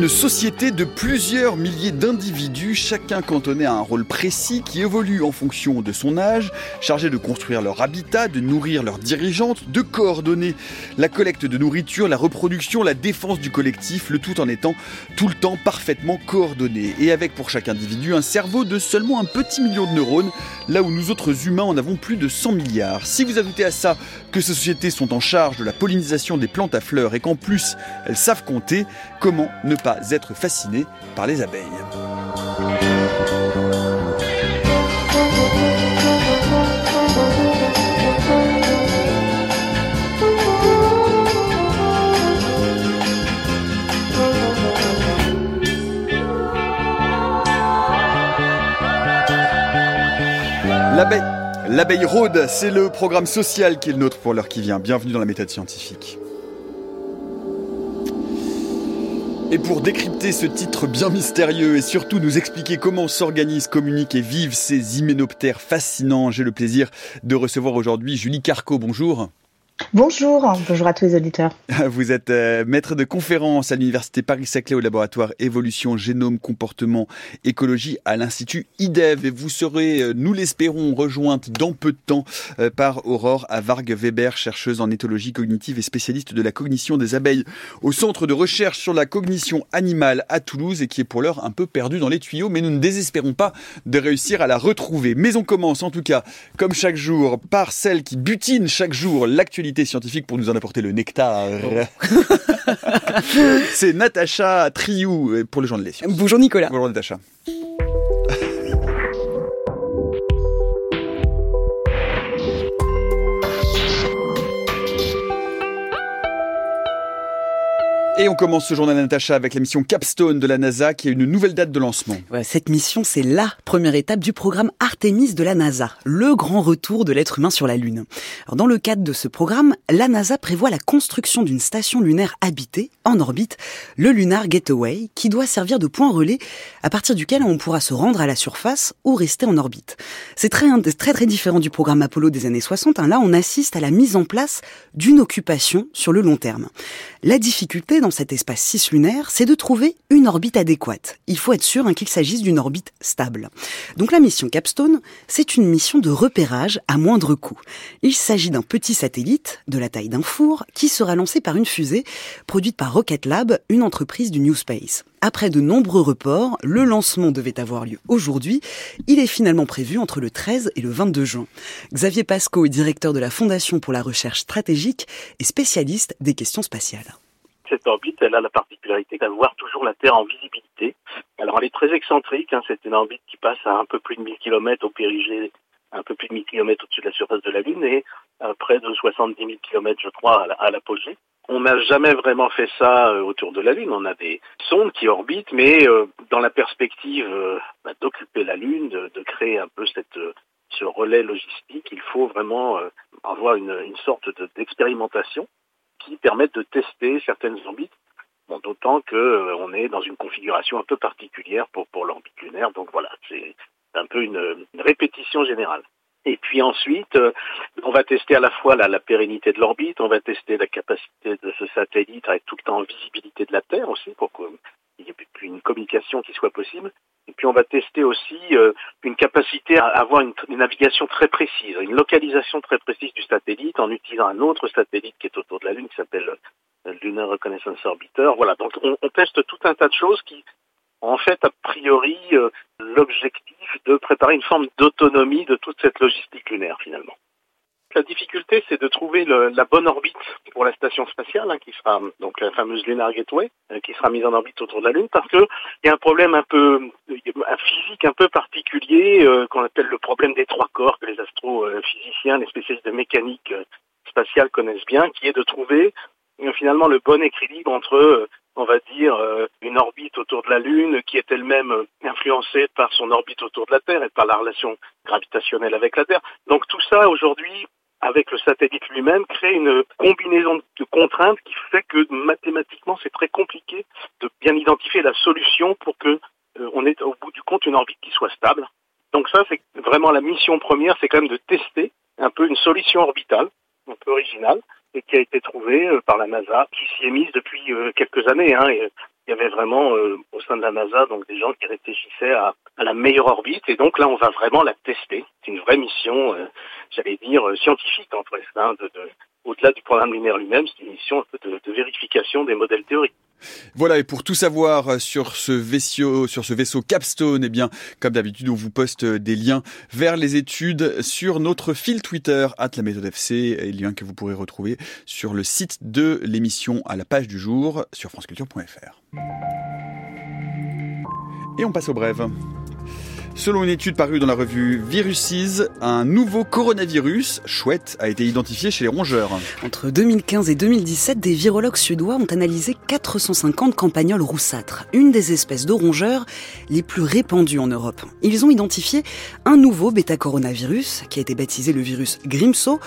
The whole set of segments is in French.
société de plusieurs milliers d'individus, chacun cantonné à un rôle précis qui évolue en fonction de son âge, chargé de construire leur habitat, de nourrir leurs dirigeantes, de coordonner la collecte de nourriture, la reproduction, la défense du collectif, le tout en étant tout le temps parfaitement coordonné. Et avec pour chaque individu un cerveau de seulement un petit million de neurones, là où nous autres humains en avons plus de 100 milliards. Si vous ajoutez à ça que ces sociétés sont en charge de la pollinisation des plantes à fleurs et qu'en plus elles savent compter, comment ne pas être fasciné par les abeilles? L'abeille rôde, c'est le programme social qui est le nôtre pour l'heure qui vient. Bienvenue dans la méthode scientifique. Et pour décrypter ce titre bien mystérieux et surtout nous expliquer comment s'organisent, communiquent et vivent ces hyménoptères fascinants, j'ai le plaisir de recevoir aujourd'hui Julie Carcot. Bonjour. Bonjour à tous les auditeurs. Vous êtes maître de conférence à l'université Paris-Saclay au laboratoire Évolution, Génome, Comportement, Écologie à l'Institut IDEV. Et vous serez, nous l'espérons, rejointe dans peu de temps par Aurore Avargue-Weber, chercheuse en éthologie cognitive et spécialiste de la cognition des abeilles au Centre de recherche sur la cognition animale à Toulouse et qui est pour l'heure un peu perdue dans les tuyaux, mais nous ne désespérons pas de réussir à la retrouver. Mais on commence en tout cas, comme chaque jour, par celle qui butine chaque jour l'actualité scientifique pour nous en apporter le nectar. C'est Natacha Triou pour les gens de les sciences. Bonjour Nicolas. Bonjour Natacha. Et on commence ce journal Natacha avec la mission Capstone de la NASA qui a une nouvelle date de lancement. Ouais, cette mission, c'est la première étape du programme Artemis de la NASA, le grand retour de l'être humain sur la Lune. Alors, dans le cadre de ce programme, la NASA prévoit la construction d'une station lunaire habitée en orbite, le Lunar Gateway, qui doit servir de point relais à partir duquel on pourra se rendre à la surface ou rester en orbite. C'est très différent du programme Apollo des années 60. Là, on assiste à la mise en place d'une occupation sur le long terme. La difficulté dans cet espace cislunaire, c'est de trouver une orbite adéquate. Il faut être sûr qu'il s'agisse d'une orbite stable. Donc la mission Capstone, c'est une mission de repérage à moindre coût. Il s'agit d'un petit satellite de la taille d'un four qui sera lancé par une fusée produite par Rocket Lab, une entreprise du New Space. Après de nombreux reports, le lancement devait avoir lieu aujourd'hui. Il est finalement prévu entre le 13 et le 22 juin. Xavier Pasco est directeur de la Fondation pour la recherche stratégique et spécialiste des questions spatiales. Cette orbite, elle a la particularité d'avoir toujours la Terre en visibilité. Alors elle est très excentrique, c'est une orbite qui passe à un peu plus de 1000 km au périgée, un peu plus de 1000 km au-dessus de la surface de la Lune et à près de 70 000 km, je crois, à l'apogée. On n'a jamais vraiment fait ça autour de la Lune. On a des sondes qui orbitent, mais dans la perspective d'occuper la Lune, de créer un peu ce relais logistique, il faut vraiment avoir une sorte d'expérimentation qui permette de tester certaines orbites, d'autant qu'on est dans une configuration un peu particulière pour l'orbite lunaire. Donc voilà, c'est un peu une répétition générale. Et puis ensuite, on va tester à la fois la pérennité de l'orbite, on va tester la capacité de ce satellite à être tout le temps en visibilité de la Terre aussi, pour qu'il y ait une communication qui soit possible. Et puis on va tester aussi une capacité à avoir une navigation très précise, une localisation très précise du satellite en utilisant un autre satellite qui est autour de la Lune, qui s'appelle Lunar Reconnaissance Orbiter. Voilà, donc on teste tout un tas de choses qui ont en fait a priori l'objectif de préparer une forme d'autonomie de toute cette logistique lunaire finalement. La difficulté, c'est de trouver la bonne orbite pour la station spatiale, qui sera donc la fameuse Lunar Gateway, qui sera mise en orbite autour de la Lune, parce que il y a un problème un physique un peu particulier qu'on appelle le problème des trois corps, que les astrophysiciens, les spécialistes de mécanique spatiale connaissent bien, qui est de trouver finalement le bon équilibre entre on va dire, une orbite autour de la Lune qui est elle-même influencée par son orbite autour de la Terre et par la relation gravitationnelle avec la Terre. Donc tout ça, aujourd'hui, avec le satellite lui-même, crée une combinaison de contraintes qui fait que mathématiquement, c'est très compliqué de bien identifier la solution pour que on ait au bout du compte une orbite qui soit stable. Donc ça, c'est vraiment la mission première, c'est quand même de tester un peu une solution orbitale, un peu originale, et qui a été trouvée par la NASA, qui s'y est mise depuis quelques années. Et il y avait vraiment au sein de la NASA donc des gens qui réfléchissaient à la meilleure orbite. Et donc là, on va vraiment la tester. C'est une vraie mission, scientifique en fait, au-delà du programme lunaire lui-même, c'est une mission un peu de vérification des modèles théoriques. Voilà, et pour tout savoir sur ce vaisseau Capstone, eh bien, comme d'habitude, on vous poste des liens vers les études sur notre fil Twitter @laméthode_fc, et lien que vous pourrez retrouver sur le site de l'émission à la page du jour sur franceculture.fr. Et on passe au brève. Selon une étude parue dans la revue Viruses, un nouveau coronavirus, chouette, a été identifié chez les rongeurs. Entre 2015 et 2017, des virologues suédois ont analysé 450 campagnols roussâtres, une des espèces de rongeurs les plus répandues en Europe. Ils ont identifié un nouveau bêta-coronavirus, qui a été baptisé le virus Grimso.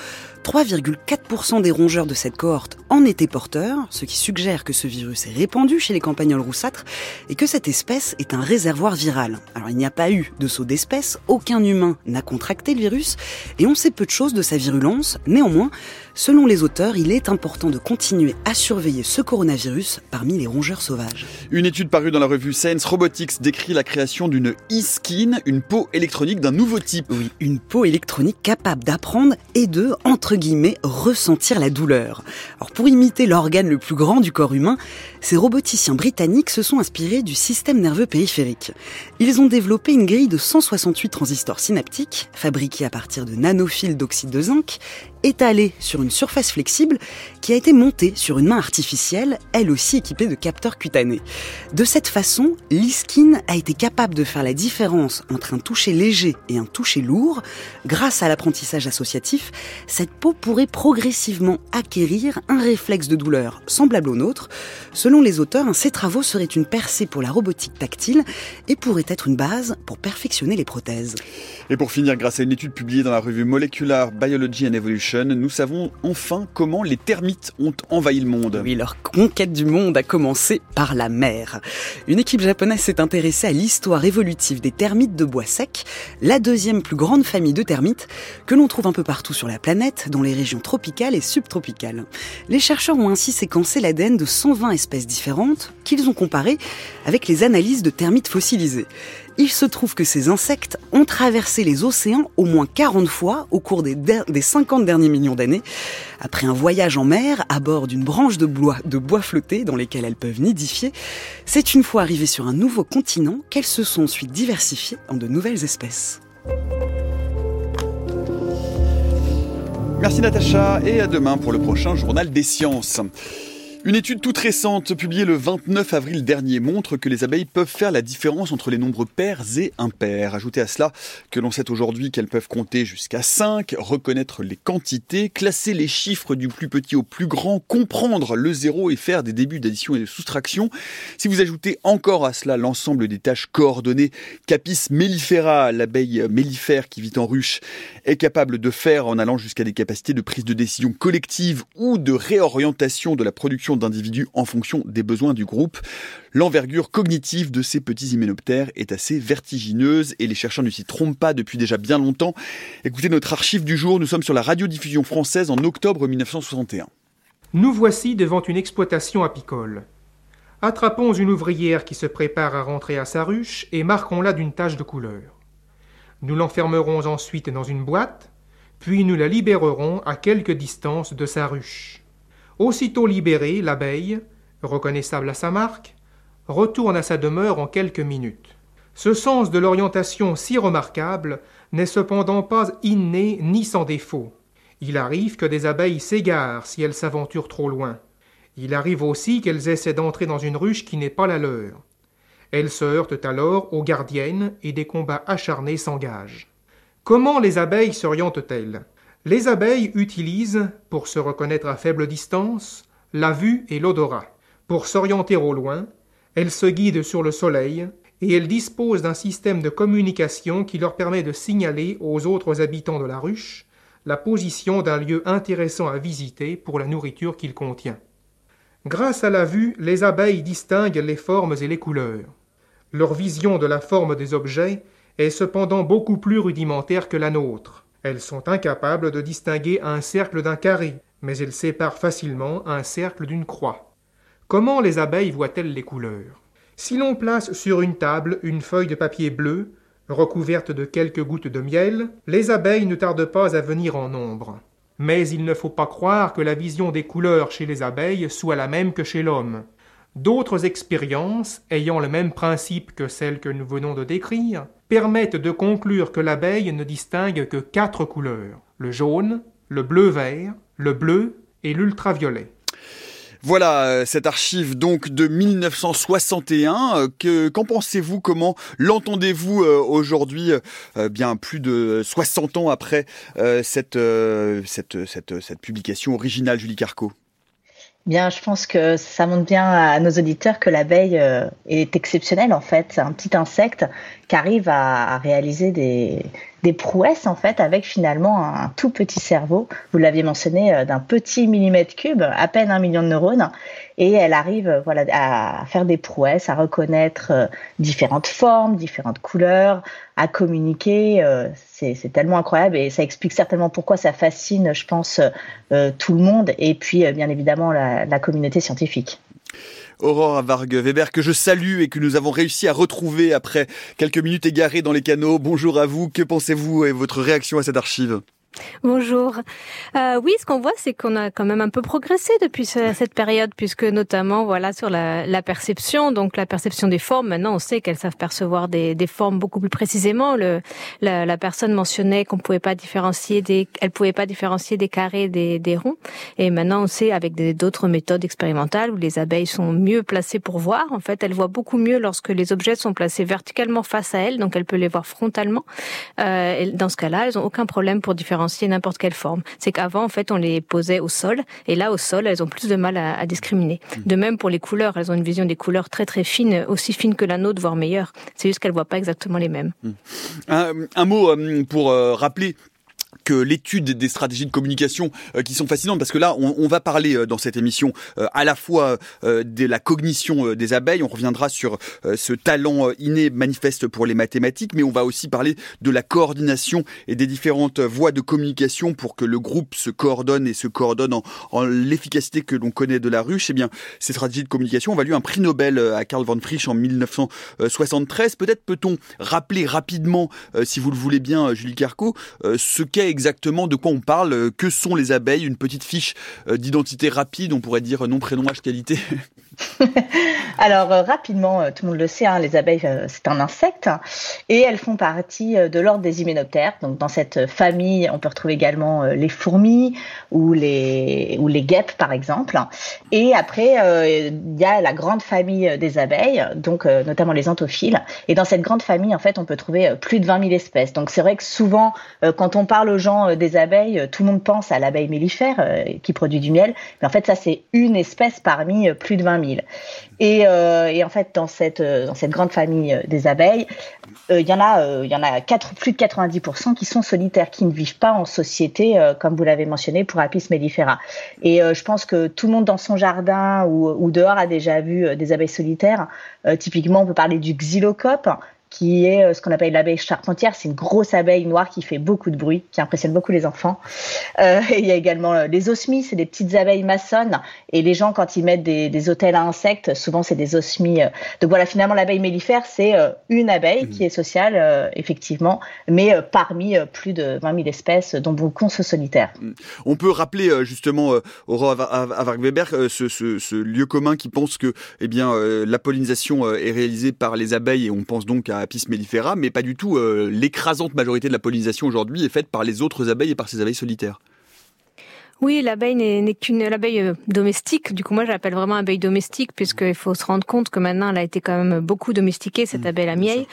3,4% des rongeurs de cette cohorte en étaient porteurs, ce qui suggère que ce virus est répandu chez les campagnols roussâtres et que cette espèce est un réservoir viral. Alors il n'y a pas eu de saut d'espèce, aucun humain n'a contracté le virus et on sait peu de choses de sa virulence. Néanmoins, selon les auteurs, il est important de continuer à surveiller ce coronavirus parmi les rongeurs sauvages. Une étude parue dans la revue Science Robotics décrit la création d'une e-skin, une peau électronique d'un nouveau type. Oui, une peau électronique capable d'apprendre et de, entre guillemets, ressentir la douleur. Alors pour imiter l'organe le plus grand du corps humain, ces roboticiens britanniques se sont inspirés du système nerveux périphérique. Ils ont développé une grille de 168 transistors synaptiques, fabriqués à partir de nanofils d'oxyde de zinc, étalés sur une surface flexible qui a été montée sur une main artificielle, elle aussi équipée de capteurs cutanés. De cette façon, l'e-skin a été capable de faire la différence entre un toucher léger et un toucher lourd. Grâce à l'apprentissage associatif, cette peau pourrait progressivement acquérir un réflexe de douleur semblable au nôtre. Selon les auteurs, ces travaux seraient une percée pour la robotique tactile et pourraient être une base pour perfectionner les prothèses. Et pour finir, grâce à une étude publiée dans la revue Molecular Biology and Evolution, nous savons enfin comment les termites ont envahi le monde. Oui, leur conquête du monde a commencé par la mer. Une équipe japonaise s'est intéressée à l'histoire évolutive des termites de bois sec, la deuxième plus grande famille de termites que l'on trouve un peu partout sur la planète, dans les régions tropicales et subtropicales. Les chercheurs ont ainsi séquencé l'ADN de 120 espèces différentes qu'ils ont comparées avec les analyses de termites fossilisés. Il se trouve que ces insectes ont traversé les océans au moins 40 fois au cours des 50 derniers millions d'années. Après un voyage en mer à bord d'une branche de bois flotté dans lesquelles elles peuvent nidifier, c'est une fois arrivées sur un nouveau continent qu'elles se sont ensuite diversifiées en de nouvelles espèces. Merci Natacha et à demain pour le prochain journal des sciences. Une étude toute récente, publiée le 29 avril dernier, montre que les abeilles peuvent faire la différence entre les nombres pairs et impairs. Ajoutez à cela que l'on sait aujourd'hui qu'elles peuvent compter jusqu'à 5, reconnaître les quantités, classer les chiffres du plus petit au plus grand, comprendre le zéro et faire des débuts d'addition et de soustraction. Si vous ajoutez encore à cela l'ensemble des tâches coordonnées qu'Apis mellifera, l'abeille mellifère qui vit en ruche, est capable de faire en allant jusqu'à des capacités de prise de décision collective ou de réorientation de la production d'individus en fonction des besoins du groupe, l'envergure cognitive de ces petits hyménoptères est assez vertigineuse et les chercheurs ne s'y trompent pas depuis déjà bien longtemps. Écoutez notre archive du jour, nous sommes sur la radiodiffusion française en octobre 1961. Nous voici devant une exploitation apicole. Attrapons une ouvrière qui se prépare à rentrer à sa ruche et marquons-la d'une tache de couleur. Nous l'enfermerons ensuite dans une boîte, puis nous la libérerons à quelque distance de sa ruche. Aussitôt libérée, l'abeille, reconnaissable à sa marque, retourne à sa demeure en quelques minutes. Ce sens de l'orientation si remarquable n'est cependant pas inné ni sans défaut. Il arrive que des abeilles s'égarent si elles s'aventurent trop loin. Il arrive aussi qu'elles essaient d'entrer dans une ruche qui n'est pas la leur. Elles se heurtent alors aux gardiennes et des combats acharnés s'engagent. Comment les abeilles s'orientent-elles ? Les abeilles utilisent, pour se reconnaître à faible distance, la vue et l'odorat. Pour s'orienter au loin, elles se guident sur le soleil et elles disposent d'un système de communication qui leur permet de signaler aux autres habitants de la ruche la position d'un lieu intéressant à visiter pour la nourriture qu'il contient. Grâce à la vue, les abeilles distinguent les formes et les couleurs. Leur vision de la forme des objets est cependant beaucoup plus rudimentaire que la nôtre. Elles sont incapables de distinguer un cercle d'un carré, mais elles séparent facilement un cercle d'une croix. Comment les abeilles voient-elles les couleurs ? Si l'on place sur une table une feuille de papier bleu, recouverte de quelques gouttes de miel, les abeilles ne tardent pas à venir en nombre. Mais il ne faut pas croire que la vision des couleurs chez les abeilles soit la même que chez l'homme. D'autres expériences, ayant le même principe que celles que nous venons de décrire, permettent de conclure que l'abeille ne distingue que 4 couleurs, le jaune, le bleu-vert, le bleu et l'ultraviolet. Voilà cette archive donc de 1961. Qu'en pensez-vous? Comment l'entendez-vous aujourd'hui, bien plus de 60 ans après cette publication originale, Julie Carcot? Bien, je pense que ça montre bien à nos auditeurs que l'abeille est exceptionnelle en fait. C'est un petit insecte qui arrive à réaliser des prouesses en fait avec finalement un tout petit cerveau. Vous l'aviez mentionné, d'un petit millimètre cube, à peine 1 million de neurones, et elle arrive à faire des prouesses, à reconnaître différentes formes, différentes couleurs, à communiquer. C'est tellement incroyable et ça explique certainement pourquoi ça fascine, je pense, tout le monde et puis bien évidemment la communauté scientifique. Aurore Varg-Weber, que je salue et que nous avons réussi à retrouver après quelques minutes égarées dans les canaux. Bonjour à vous, que pensez-vous et votre réaction à cette archive ? Bonjour. Oui, ce qu'on voit, c'est qu'on a quand même un peu progressé depuis cette période, puisque notamment, voilà, sur la perception, donc la perception des formes. Maintenant, on sait qu'elles savent percevoir des formes beaucoup plus précisément. La personne mentionnait qu'on pouvait pas différencier elle pouvait pas différencier des carrés des ronds. Et maintenant, on sait avec d'autres méthodes expérimentales où les abeilles sont mieux placées pour voir. En fait, elles voient beaucoup mieux lorsque les objets sont placés verticalement face à elles, donc elle peut les voir frontalement. Et dans ce cas-là, elles ont aucun problème pour différencier n'importe quelle forme. C'est qu'avant, en fait, on les posait au sol, et là, au sol, elles ont plus de mal à discriminer. De même pour les couleurs, elles ont une vision des couleurs très très fine, aussi fine que la nôtre, voire meilleure. C'est juste qu'elles voient pas exactement les mêmes. Un mot pour rappeler que l'étude des stratégies de communication qui sont fascinantes, parce que là on va parler dans cette émission à la fois de la cognition des abeilles, on reviendra sur ce talent inné manifeste pour les mathématiques, mais on va aussi parler de la coordination et des différentes voies de communication pour que le groupe se coordonne et se coordonne en l'efficacité que l'on connaît de la ruche. Eh bien, ces stratégies de communication ont valu un prix Nobel à Karl von Frisch en 1973. Peut-être peut-on rappeler rapidement, si vous le voulez bien, Julie Carcot, ce qu'est exactement, de quoi on parle, que sont les abeilles, une petite fiche d'identité rapide, on pourrait dire nom, prénom, âge, qualité. Alors rapidement, tout le monde le sait, les abeilles c'est un insecte et elles font partie de l'ordre des hyménoptères. Donc dans cette famille, on peut retrouver également les fourmis ou les guêpes par exemple. Et après, il y a la grande famille des abeilles, donc notamment les anthophiles. Et dans cette grande famille, en fait, on peut trouver plus de 20 000 espèces. Donc c'est vrai que souvent, quand on parle aux gens des abeilles, tout le monde pense à l'abeille mellifère qui produit du miel. Mais en fait, ça c'est une espèce parmi plus de 20 000. Et en fait, dans cette grande famille des abeilles, il y en a plus de 90% qui sont solitaires, qui ne vivent pas en société, comme vous l'avez mentionné pour Apis mellifera. Et je pense que tout le monde dans son jardin ou dehors a déjà vu des abeilles solitaires. Typiquement, on peut parler du xylocope, qui est ce qu'on appelle l'abeille charpentière. C'est une grosse abeille noire qui fait beaucoup de bruit, qui impressionne beaucoup les enfants. Et il y a également les osmies, c'est des petites abeilles maçonnes. Et les gens, quand ils mettent des hôtels à insectes, souvent c'est des osmies. Donc voilà, finalement, l'abeille mellifère, c'est une abeille qui est sociale, effectivement, mais parmi plus de 20 000 espèces, dont beaucoup sont solitaires. On peut rappeler justement, Aurore Varg-Weber, ce lieu commun qui pense que la pollinisation est réalisée par les abeilles, et on pense donc à Apis mellifera, mais pas du tout. L'écrasante majorité de la pollinisation aujourd'hui est faite par les autres abeilles et par ces abeilles solitaires. Oui, l'abeille n'est qu'une abeille domestique. Du coup, moi, je l'appelle vraiment abeille domestique, puisqu'il faut se rendre compte que maintenant, elle a été quand même beaucoup domestiquée, cette abeille à miel.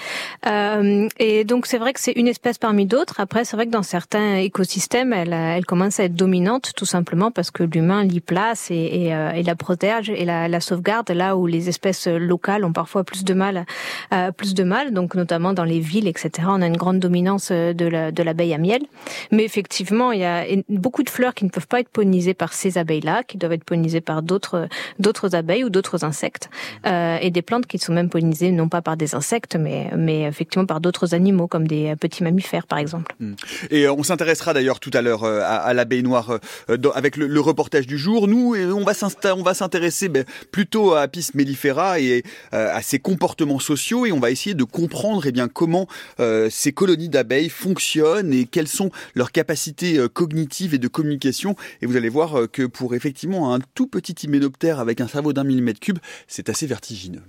Et donc, c'est vrai que c'est une espèce parmi d'autres. Après, c'est vrai que dans certains écosystèmes, elle commence à être dominante, tout simplement parce que l'humain l'y place et la protège et la sauvegarde, là où les espèces locales ont parfois plus de mal. Donc, notamment dans les villes, etc., on a une grande dominance de l'abeille à miel. Mais effectivement, il y a beaucoup de fleurs qui ne peuvent pas pas être pollinisées par ces abeilles-là, qui doivent être pollinisées par d'autres abeilles ou d'autres insectes, et des plantes qui sont même pollinisées non pas par des insectes, mais effectivement par d'autres animaux, comme des petits mammifères, par exemple. Et on s'intéressera d'ailleurs tout à l'heure à l'abeille noire avec le reportage du jour. Nous, on va s'intéresser plutôt à Apis mellifera et à ses comportements sociaux, et on va essayer de comprendre comment ces colonies d'abeilles fonctionnent et quelles sont leurs capacités cognitives et de communication. Et vous allez voir que pour effectivement un tout petit hyménoptère avec un cerveau d'1 mm3, c'est assez vertigineux.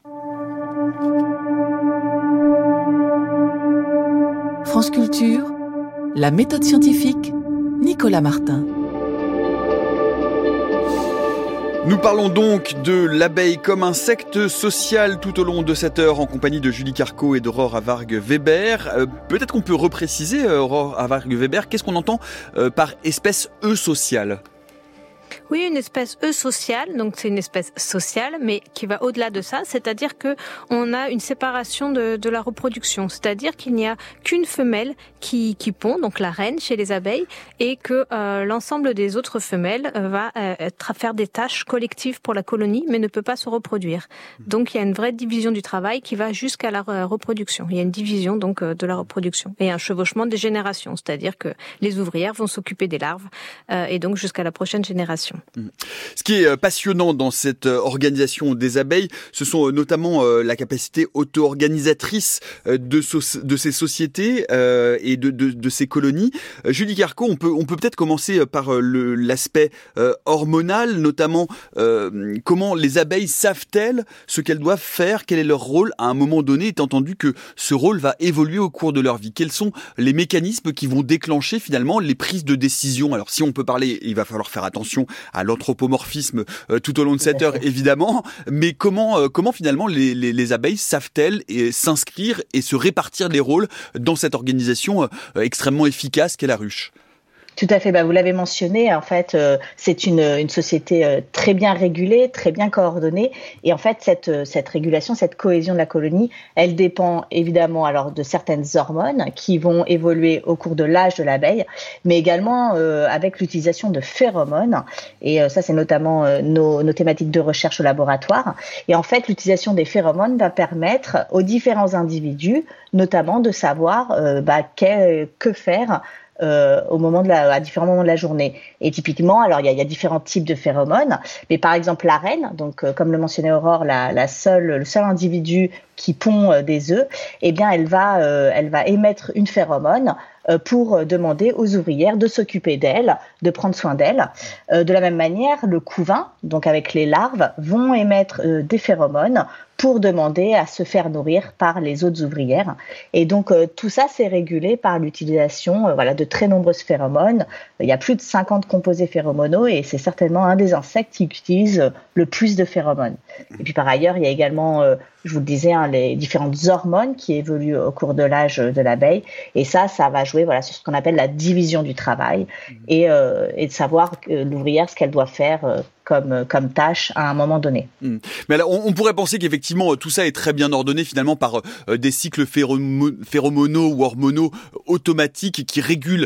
France Culture, la méthode scientifique, Nicolas Martin. Nous parlons donc de l'abeille comme insecte social tout au long de cette heure en compagnie de Julie Carcot et d'Aurore Avargue-Weber. Peut-être qu'on peut repréciser, Aurore Avargue-Weber, qu'est-ce qu'on entend par espèce eusociale ? Oui, une espèce eusociale, donc c'est une espèce sociale, mais qui va au-delà de ça, c'est-à-dire que on a une séparation de la reproduction, c'est-à-dire qu'il n'y a qu'une femelle qui pond, donc la reine chez les abeilles, et que l'ensemble des autres femelles va faire des tâches collectives pour la colonie, mais ne peut pas se reproduire. Donc il y a une vraie division du travail qui va jusqu'à la reproduction. Il y a une division donc de la reproduction et un chevauchement des générations, c'est-à-dire que les ouvrières vont s'occuper des larves et donc jusqu'à la prochaine génération. Ce qui est passionnant dans cette organisation des abeilles, ce sont notamment la capacité auto-organisatrice de ces sociétés et de ces colonies. Julie Carcot, on peut peut-être commencer par l'aspect hormonal, notamment comment les abeilles savent-elles ce qu'elles doivent faire, quel est leur rôle à un moment donné, étant entendu que ce rôle va évoluer au cours de leur vie. Quels sont les mécanismes qui vont déclencher finalement les prises de décision? Alors si on peut parler, il va falloir faire attention à l'anthropomorphisme tout au long de cette heure, évidemment. Mais comment finalement les abeilles savent-elles s'inscrire et se répartir les rôles dans cette organisation extrêmement efficace qu'est la ruche? Tout à fait, vous l'avez mentionné, en fait, c'est une société très bien régulée, très bien coordonnée, et en fait, cette régulation, cette cohésion de la colonie, elle dépend évidemment alors de certaines hormones qui vont évoluer au cours de l'âge de l'abeille, mais également avec l'utilisation de phéromones, et ça c'est notamment nos thématiques de recherche au laboratoire, et en fait, l'utilisation des phéromones va permettre aux différents individus, notamment de savoir que faire à différents moments de la journée. Et typiquement, alors il y a différents types de phéromones, mais par exemple la reine, donc comme le mentionnait Aurore, le seul individu qui pond des œufs, eh bien elle va émettre une phéromone pour demander aux ouvrières de s'occuper d'elles, de prendre soin d'elles. De la même manière, le couvain, donc avec les larves, vont émettre des phéromones pour demander à se faire nourrir par les autres ouvrières. Et donc tout ça, c'est régulé par l'utilisation de très nombreuses phéromones. Il y a plus de 50 composés phéromonaux et c'est certainement un des insectes qui utilise le plus de phéromones. Et puis par ailleurs, il y a également, je vous le disais, les différentes hormones qui évoluent au cours de l'âge de l'abeille. Et ça va jouer sur ce qu'on appelle la division du travail et de savoir l'ouvrière ce qu'elle doit faire comme tâche à un moment donné. Mais alors, on pourrait penser qu'effectivement tout ça est très bien ordonné finalement par des cycles phéromonaux ou hormonaux automatiques qui régulent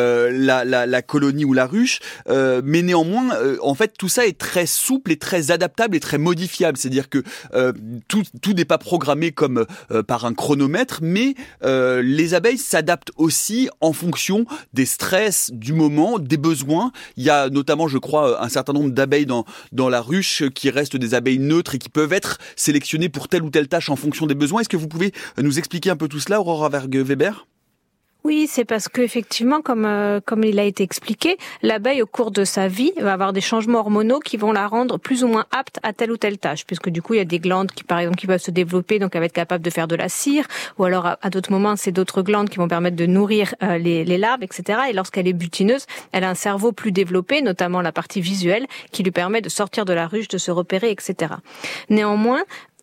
la colonie ou la ruche, mais néanmoins en fait tout ça est très souple et très adaptable et très modifiable, c'est-à-dire que tout n'est pas programmé comme par un chronomètre, mais les abeilles s'adaptent aussi en fonction des stress du moment, des besoins. Il y a notamment, je crois, un certain nombre d'abeilles dans la ruche qui restent des abeilles neutres et qui peuvent être sélectionnées pour telle ou telle tâche en fonction des besoins. Est-ce que vous pouvez nous expliquer un peu tout cela, Aurore Avargue-Weber ? Oui, c'est parce que effectivement, comme il a été expliqué, l'abeille au cours de sa vie va avoir des changements hormonaux qui vont la rendre plus ou moins apte à telle ou telle tâche, puisque du coup il y a des glandes qui, par exemple, qui peuvent se développer, donc elle va être capable de faire de la cire, ou alors à d'autres moments c'est d'autres glandes qui vont permettre de nourrir les larves, etc. Et lorsqu'elle est butineuse, elle a un cerveau plus développé, notamment la partie visuelle, qui lui permet de sortir de la ruche, de se repérer, etc. Néanmoins,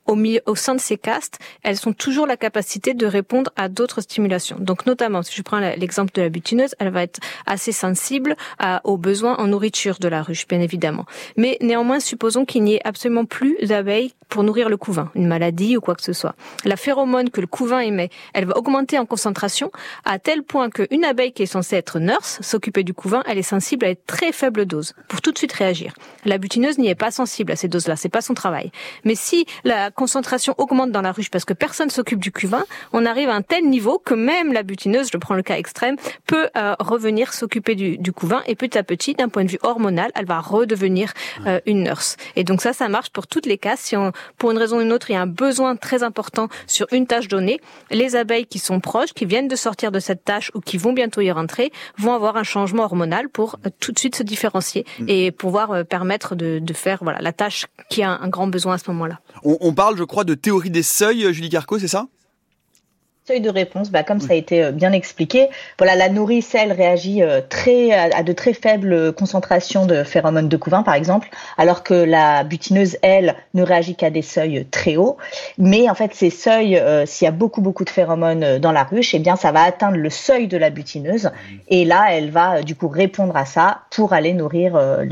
au sein de ces castes, elles ont toujours la capacité de répondre à d'autres stimulations. Donc notamment, si je prends l'exemple de la butineuse, elle va être assez sensible aux besoins en nourriture de la ruche, bien évidemment. Mais néanmoins, supposons qu'il n'y ait absolument plus d'abeilles pour nourrir le couvain, une maladie ou quoi que ce soit. La phéromone que le couvain émet, elle va augmenter en concentration à tel point qu'une abeille qui est censée être nurse, s'occuper du couvain, elle est sensible à une très faible dose pour tout de suite réagir. La butineuse n'y est pas sensible à ces doses-là, c'est pas son travail. Mais si la concentration augmente dans la ruche parce que personne s'occupe du couvain, on arrive à un tel niveau que même la butineuse, je prends le cas extrême, peut revenir s'occuper du couvain et petit à petit, d'un point de vue hormonal, elle va redevenir une nurse. Et donc ça marche pour toutes les cas. Si pour une raison ou une autre, il y a un besoin très important sur une tâche donnée, les abeilles qui sont proches, qui viennent de sortir de cette tâche ou qui vont bientôt y rentrer, vont avoir un changement hormonal pour tout de suite se différencier et pouvoir permettre de faire la tâche qui a un grand besoin à ce moment-là. On parle, je crois, de théorie des seuils, Julie Carcot, c'est ça ? Seuil de réponse, comme ça a été bien expliqué. Voilà, la nourrice, elle réagit à de très faibles concentrations de phéromones de couvain, par exemple, alors que la butineuse, elle, ne réagit qu'à des seuils très hauts. Mais en fait, ces seuils, s'il y a beaucoup de phéromones dans la ruche, eh bien, ça va atteindre le seuil de la butineuse. Et là, elle va du coup répondre à ça pour aller nourrir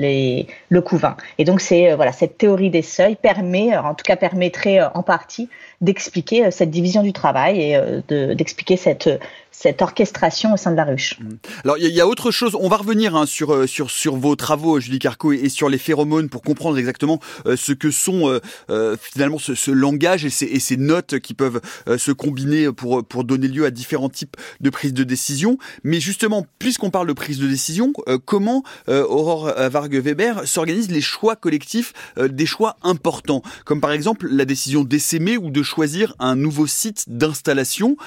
le couvain. Et donc, cette théorie des seuils permettrait en partie d'expliquer cette division du travail et d'expliquer cette orchestration au sein de la ruche. Alors il y a autre chose, on va revenir sur vos travaux, Julie Carcot, et sur les phéromones pour comprendre exactement ce que sont finalement ce langage et ces notes qui peuvent se combiner pour donner lieu à différents types de prises de décision. Mais justement, puisqu'on parle de prise de décision, comment Aurore Vargue-Weber s'organise les choix collectifs, des choix importants, comme par exemple la décision d'essaimer ou de choisir un nouveau site d'installation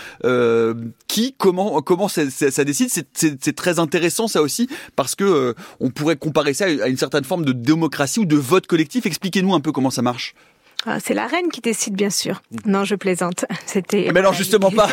comment ça décide. C'est très intéressant ça aussi parce que on pourrait comparer ça à une certaine forme de démocratie ou de vote collectif. Expliquez-nous un peu comment ça marche. C'est la reine qui décide, bien sûr. Non, je plaisante. Mais non, justement pas.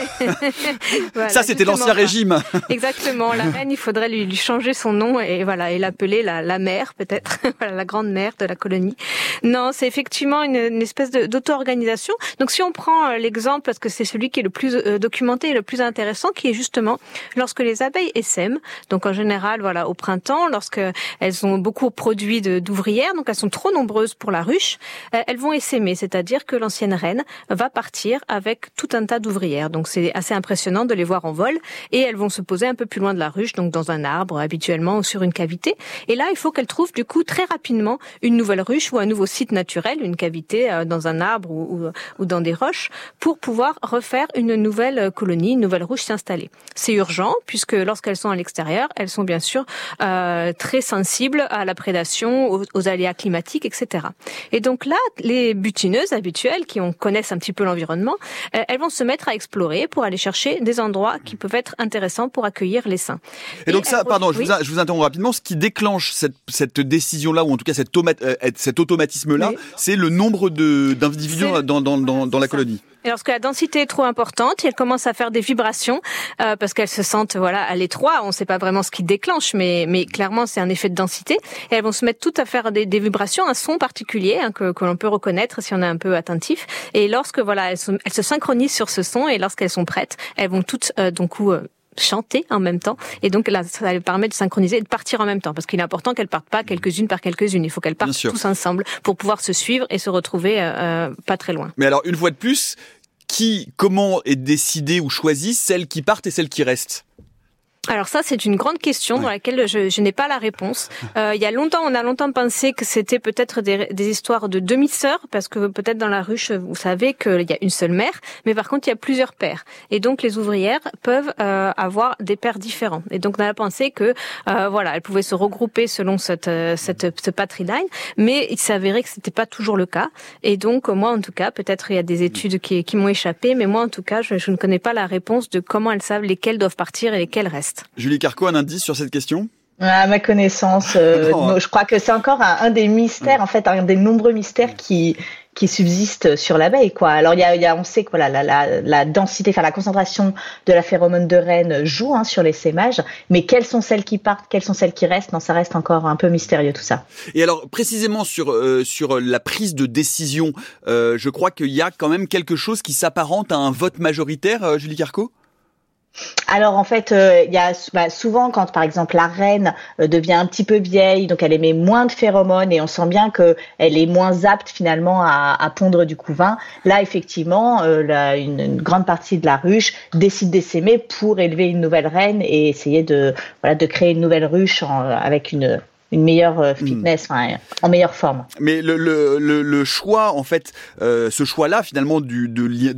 Voilà, ça, c'était l'ancien régime. Exactement. La reine, il faudrait lui changer son nom et l'appeler la mère, peut-être. La grande mère de la colonie. Non, c'est effectivement une espèce d'auto-organisation. Donc, si on prend l'exemple, parce que c'est celui qui est le plus documenté et le plus intéressant, qui est justement lorsque les abeilles essaiment. Donc, en général, au printemps, lorsque elles ont beaucoup produit d'ouvrières, donc elles sont trop nombreuses pour la ruche, elles vont essaimer. C'est-à-dire que l'ancienne reine va partir avec tout un tas d'ouvrières. Donc c'est assez impressionnant de les voir en vol et elles vont se poser un peu plus loin de la ruche, donc dans un arbre habituellement ou sur une cavité. Et là, il faut qu'elles trouvent du coup très rapidement une nouvelle ruche ou un nouveau site naturel, une cavité dans un arbre ou dans des roches pour pouvoir refaire une nouvelle colonie, une nouvelle ruche s'installer. C'est urgent puisque lorsqu'elles sont à l'extérieur, elles sont bien sûr très sensibles à la prédation, aux aléas climatiques, etc. Et donc là, les butineuses habituelles qui connaissent un petit peu l'environnement, elles vont se mettre à explorer pour aller chercher des endroits qui peuvent être intéressants pour accueillir l'essaim. Et donc ça, pardon, je vous interromps rapidement, ce qui déclenche cette décision-là, ou en tout cas cet automatisme-là, c'est le nombre d'individus dans la colonie. Et lorsque la densité est trop importante, elles commencent à faire des vibrations parce qu'elles se sentent à l'étroit. On ne sait pas vraiment ce qui déclenche, mais clairement c'est un effet de densité. Et elles vont se mettre toutes à faire des vibrations, un son particulier que l'on peut reconnaître si on est un peu attentif. Et lorsque elles se synchronisent sur ce son et lorsqu'elles sont prêtes, elles vont toutes chanter en même temps, et donc là ça leur permet de synchroniser et de partir en même temps, parce qu'il est important qu'elles partent pas quelques-unes par quelques-unes, il faut qu'elles partent tous ensemble pour pouvoir se suivre et se retrouver pas très loin. Mais alors une fois de plus, comment est décidé ou choisi celles qui partent et celles qui restent? Alors ça, c'est une grande question dans laquelle je n'ai pas la réponse. On a longtemps pensé que c'était peut-être des histoires de demi-sœurs, parce que peut-être dans la ruche, vous savez qu'il y a une seule mère, mais par contre, il y a plusieurs pères. Et donc, les ouvrières peuvent avoir des pères différents. Et donc, on a pensé que, elles pouvaient se regrouper selon ce patriline, mais il s'avérait que c'était pas toujours le cas. Et donc, moi, en tout cas, peut-être il y a des études qui m'ont échappé, mais moi, en tout cas, je ne connais pas la réponse de comment elles savent lesquelles doivent partir et lesquelles restent. Julie Carcot, un indice sur cette question? À ma connaissance, je crois que c'est encore un des mystères, en fait, un des nombreux mystères qui qui subsiste sur l'abeille, quoi. Alors on sait que voilà, la densité, enfin la concentration de la phéromone de reine joue sur l'essaimage, mais quelles sont celles qui partent, quelles sont celles qui restent, non, ça reste encore un peu mystérieux tout ça. Et alors précisément sur la prise de décision, je crois qu'il y a quand même quelque chose qui s'apparente à un vote majoritaire, Julie Carco ? Alors en fait, il y a souvent quand par exemple la reine devient un petit peu vieille, donc elle émet moins de phéromones et on sent bien que elle est moins apte finalement à pondre du couvain. Là effectivement, une grande partie de la ruche décide d'essaimer pour élever une nouvelle reine et essayer de créer une nouvelle ruche avec une meilleure fitness, en meilleure forme. Mais le choix, en fait, ce choix-là, finalement, du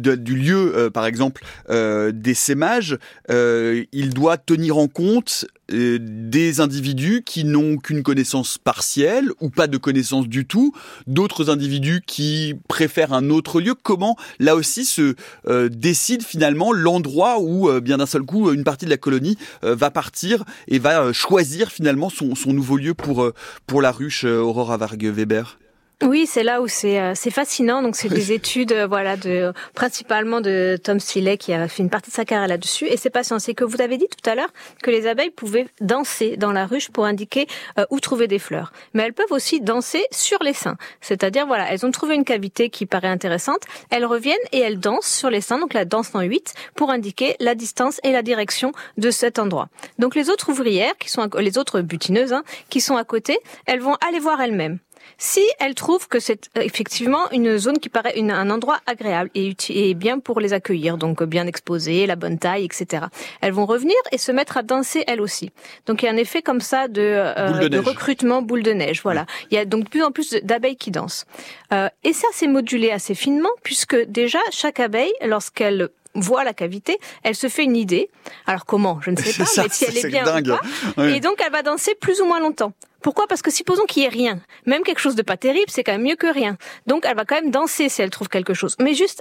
lieu, par exemple, d'essaimage, il doit tenir en compte des individus qui n'ont qu'une connaissance partielle ou pas de connaissance du tout, d'autres individus qui préfèrent un autre lieu. Comment, là aussi, se décide finalement l'endroit où, bien d'un seul coup, une partie de la colonie va partir et va choisir finalement son nouveau lieu pour la ruche, Aurora Varg-Weber? Oui, c'est là où c'est fascinant. Donc c'est des études principalement de Tom Seeley qui a fait une partie de sa carrière là-dessus. Et c'est passionnant. C'est que vous avez dit tout à l'heure que les abeilles pouvaient danser dans la ruche pour indiquer où trouver des fleurs. Mais elles peuvent aussi danser sur l'essaim. C'est-à-dire elles ont trouvé une cavité qui paraît intéressante, elles reviennent et elles dansent sur l'essaim, donc la danse en 8 pour indiquer la distance et la direction de cet endroit. Donc les autres ouvrières les autres butineuses qui sont à côté, elles vont aller voir elles-mêmes. Si elles trouvent que c'est effectivement une zone qui paraît un endroit agréable et bien pour les accueillir, donc bien exposé, la bonne taille, etc. Elles vont revenir et se mettre à danser elles aussi. Donc il y a un effet comme ça de recrutement boule de neige. Voilà. Il y a donc de plus en plus d'abeilles qui dansent. Et ça c'est modulé assez finement puisque déjà chaque abeille, lorsqu'elle voit la cavité, elle se fait une idée. Alors comment? Je ne sais pas, mais si elle est bien dingue. Ou pas. Ouais. Et donc elle va danser plus ou moins longtemps. Pourquoi? Parce que supposons qu'il y ait rien. Même quelque chose de pas terrible, c'est quand même mieux que rien. Donc elle va quand même danser si elle trouve quelque chose. Mais juste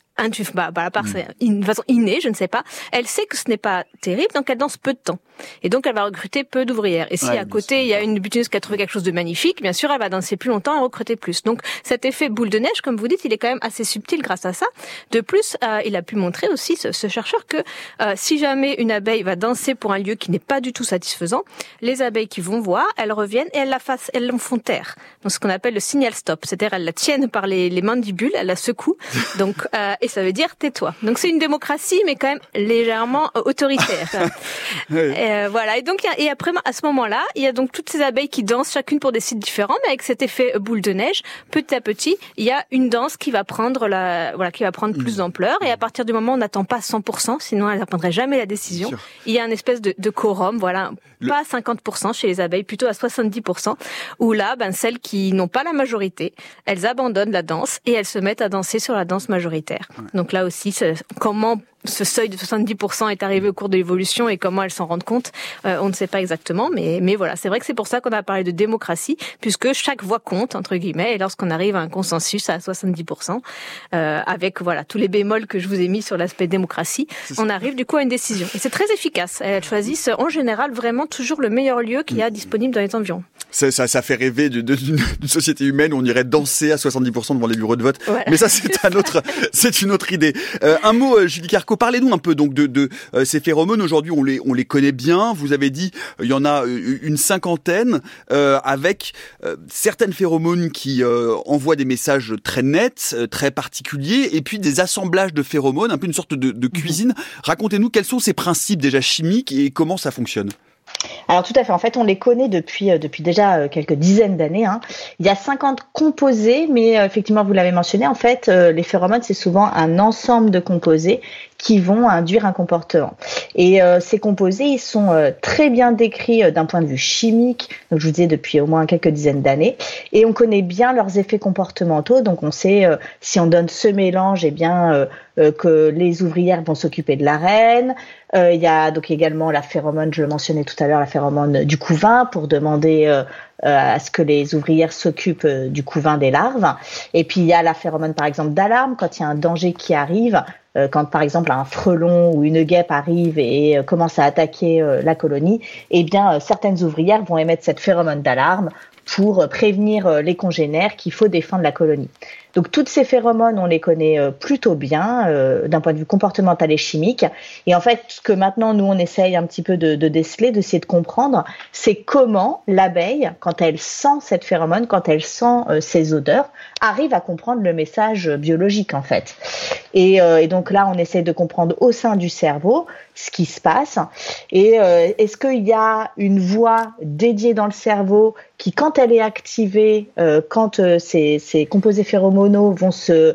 à part c'est une façon innée, je ne sais pas. Elle sait que ce n'est pas terrible, donc elle danse peu de temps. Et donc elle va recruter peu d'ouvrières. Et si à côté il y a une butineuse qui a trouvé quelque chose de magnifique, bien sûr elle va danser plus longtemps et recruter plus. Donc cet effet boule de neige, comme vous dites, il est quand même assez subtil grâce à ça. De plus, il a pu montrer aussi ce chercheur que si jamais une abeille va danser pour un lieu qui n'est pas du tout satisfaisant, les abeilles qui vont voir, elles reviennent et elles l'en font taire. Donc ce qu'on appelle le signal stop, c'est-à-dire elles la tiennent par les mandibules, elles la secouent. Donc et ça veut dire tais-toi. Donc c'est une démocratie, mais quand même légèrement autoritaire. Voilà. Et donc et après à ce moment-là, il y a donc toutes ces abeilles qui dansent chacune pour des sites différents, mais avec cet effet boule de neige, petit à petit, il y a une danse qui va prendre plus d'ampleur. Et à partir du moment où on n'attend pas 100%, sinon elle ne prendrait jamais la décision. Il y a une espèce de quorum, pas à 50% chez les abeilles, plutôt à 70%, où là, celles qui n'ont pas la majorité, elles abandonnent la danse et elles se mettent à danser sur la danse majoritaire. Ouais. Donc là aussi, comment ce seuil de 70% est arrivé au cours de l'évolution et comment elles s'en rendent compte, on ne sait pas exactement, mais voilà, c'est vrai que c'est pour ça qu'on a parlé de démocratie, puisque chaque voix compte, entre guillemets, et lorsqu'on arrive à un consensus à 70%, avec tous les bémols que je vous ai mis sur l'aspect démocratie, on arrive du coup à une décision. Et c'est très efficace. Elles choisissent en général vraiment toujours le meilleur lieu qu'il y a disponible dans les environs. Ça fait rêver d'une société humaine où on irait danser à 70% devant les bureaux de vote. Voilà. Mais ça, c'est une autre idée. Un mot, Julie Carco, parlez-nous un peu donc de ces phéromones. Aujourd'hui, on les connaît bien. Vous avez dit, il y en a une cinquantaine, avec certaines phéromones qui envoient des messages très nets, très particuliers, et puis des assemblages de phéromones, un peu une sorte de cuisine. Racontez-nous quels sont ces principes déjà chimiques et comment ça fonctionne. Alors tout à fait, en fait on les connaît depuis déjà quelques dizaines d'années. Il y a 50 composés, mais effectivement vous l'avez mentionné, en fait les phéromones c'est souvent un ensemble de composés qui vont induire un comportement. Et ces composés, ils sont très bien décrits d'un point de vue chimique, donc je vous disais depuis au moins quelques dizaines d'années, et on connaît bien leurs effets comportementaux, donc on sait si on donne ce mélange, que les ouvrières vont s'occuper de la reine. Il y a donc également la phéromone, je le mentionnais tout à l'heure, la phéromone du couvain pour demander à ce que les ouvrières s'occupent du couvain des larves. Et puis il y a la phéromone par exemple d'alarme quand il y a un danger qui arrive. Quand par exemple un frelon ou une guêpe arrive et commence à attaquer la colonie, certaines ouvrières vont émettre cette phéromone d'alarme pour prévenir les congénères qu'il faut défendre la colonie. Donc toutes ces phéromones, on les connaît plutôt bien d'un point de vue comportemental et chimique. Et en fait, ce que maintenant nous on essaye un petit peu de déceler, d'essayer de comprendre, c'est comment l'abeille, quand elle sent cette phéromone, quand elle sent ces odeurs, arrive à comprendre le message biologique en fait. Et donc là, on essaie de comprendre au sein du cerveau ce qui se passe. Et est-ce qu'il y a une voie dédiée dans le cerveau qui, quand elle est activée, quand ces composés phéromonaux vont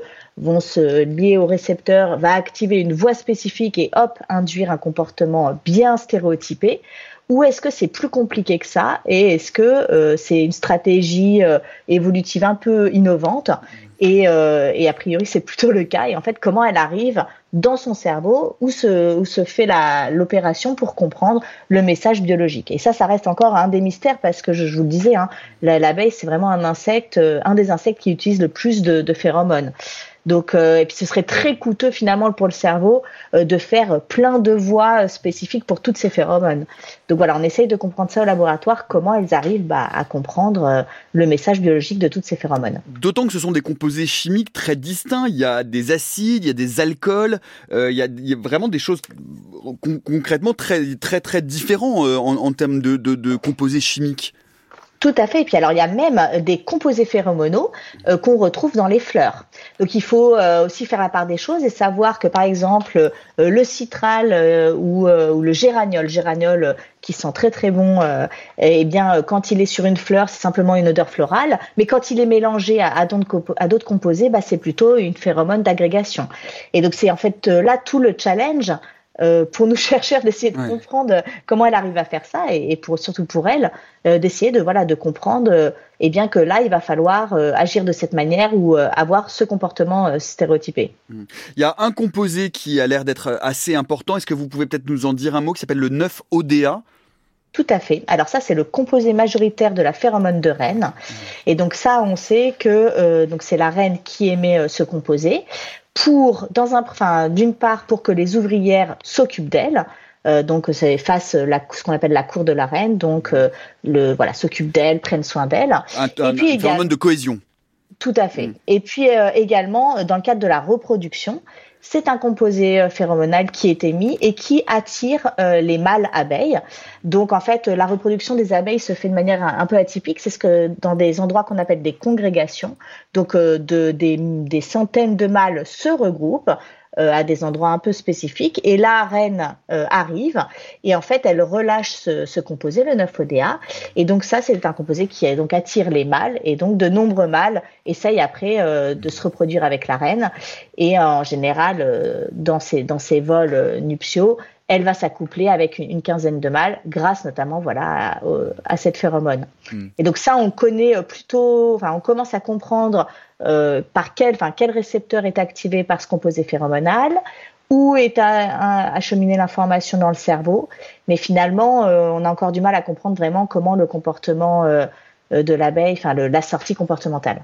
se lier au récepteur, va activer une voie spécifique et hop, induire un comportement bien stéréotypé? Ou est-ce que c'est plus compliqué que ça et est-ce que c'est une stratégie évolutive un peu innovante et a priori c'est plutôt le cas. Et en fait, comment elle arrive dans son cerveau où se fait l'opération pour comprendre le message biologique. Et ça reste encore un des mystères parce que je vous le disais, l'abeille c'est vraiment un des insectes qui utilise le plus de phéromones. Donc, et puis ce serait très coûteux finalement pour le cerveau de faire plein de voies spécifiques pour toutes ces phéromones. Donc voilà, on essaye de comprendre ça au laboratoire, comment elles arrivent à comprendre le message biologique de toutes ces phéromones. D'autant que ce sont des composés chimiques très distincts. Il y a des acides, il y a des alcools, il y a vraiment des choses concrètement très très très différents en termes de composés chimiques. Tout à fait. Et puis alors, il y a même des composés phéromonaux qu'on retrouve dans les fleurs. Donc, il faut aussi faire la part des choses et savoir que, par exemple, le citral ou le géraniol qui sent très très bon, eh bien, quand il est sur une fleur, c'est simplement une odeur florale. Mais quand il est mélangé à d'autres composés, c'est plutôt une phéromone d'agrégation. Et donc, c'est en fait là tout le challenge. Pour nous chercheurs d'essayer de comprendre comment elle arrive à faire ça et surtout pour elle d'essayer de comprendre bien que là il va falloir agir de cette manière ou avoir ce comportement stéréotypé. Il y a un composé qui a l'air d'être assez important. Est-ce que vous pouvez peut-être nous en dire un mot qui s'appelle le 9-ODA? Tout à fait. Alors ça, c'est le composé majoritaire de la phéromone de reine. Et donc ça, on sait que donc c'est la reine qui émet ce composé. D'une part, pour que les ouvrières s'occupent d'elles, donc c'est ce qu'on appelle la cour de la reine, donc s'occupent d'elles, prennent soin d'elles. Une phéromone de cohésion. Tout à fait. Et puis également, dans le cadre de la reproduction, c'est un composé phéromonal qui est émis et qui attire les mâles abeilles. Donc en fait, la reproduction des abeilles se fait de manière un peu atypique. C'est dans des endroits qu'on appelle des congrégations. Donc des centaines de mâles se regroupent à des endroits un peu spécifiques. Et la reine arrive et en fait, elle relâche ce composé, le 9-ODA. Et donc ça, c'est un composé qui donc attire les mâles. Et donc de nombreux mâles essayent après de se reproduire avec la reine. Et en général, dans ces vols nuptiaux, elle va s'accoupler avec une quinzaine de mâles grâce notamment à cette phéromone. Et donc ça, on connaît on commence à comprendre quel récepteur est activé par ce composé phéromonal, où est acheminée l'information dans le cerveau. Mais finalement, on a encore du mal à comprendre vraiment comment le comportement de l'abeille, la sortie comportementale.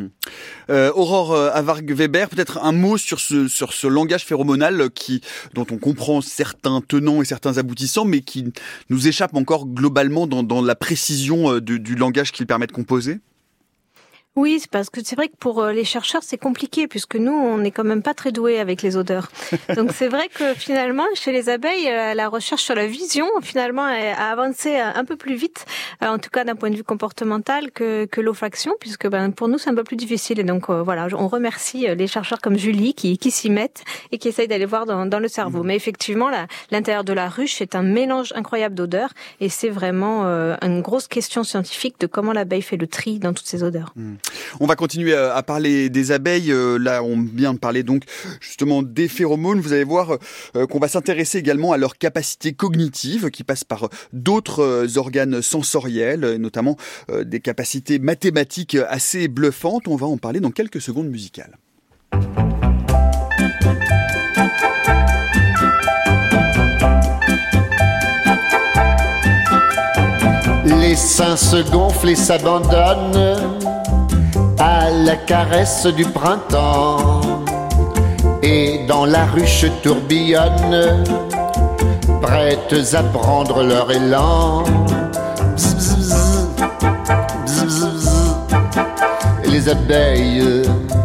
Aurore Avarg-Weber, peut-être un mot sur ce langage phéromonal dont on comprend certains tenants et certains aboutissants, mais qui nous échappe encore globalement dans la précision du langage qu'il permet de composer. Oui, c'est parce que c'est vrai que pour les chercheurs, c'est compliqué puisque nous, on n'est quand même pas très doués avec les odeurs. Donc c'est vrai que finalement, chez les abeilles, la recherche sur la vision, finalement, a avancé un peu plus vite, en tout cas d'un point de vue comportemental que l'olfaction, puisque pour nous, c'est un peu plus difficile. Et donc on remercie les chercheurs comme Julie qui s'y mettent et qui essayent d'aller voir dans le cerveau. Mais effectivement, l'intérieur de la ruche, c'est un mélange incroyable d'odeurs et c'est vraiment une grosse question scientifique de comment l'abeille fait le tri dans toutes ces odeurs. On va continuer à parler des abeilles. Là, on vient de parler donc justement des phéromones. Vous allez voir qu'on va s'intéresser également à leurs capacités cognitives qui passent par d'autres organes sensoriels, notamment des capacités mathématiques assez bluffantes. On va en parler dans quelques secondes musicales. Les seins se gonflent et s'abandonnent à la caresse du printemps, et dans la ruche tourbillonnent, prêtes à prendre leur élan. Bzz, bzz, bzz, bzz, les abeilles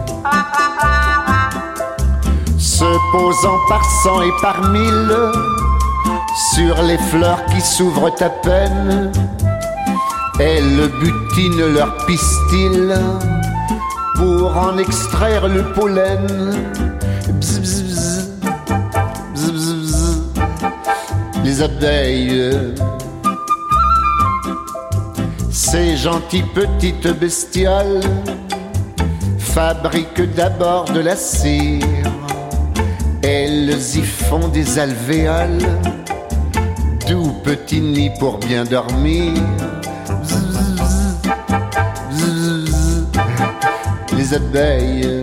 se posant par cent et par mille sur les fleurs qui s'ouvrent à peine, elles butinent leur pistil pour en extraire le pollen. Bzz, bzz, bzz. Bzz, bzz, bzz. Les abeilles, ces gentilles petites bestioles, fabriquent d'abord de la cire. Elles y font des alvéoles, doux petits nids pour bien dormir. Bzz, bzz, bzz. Les abeilles,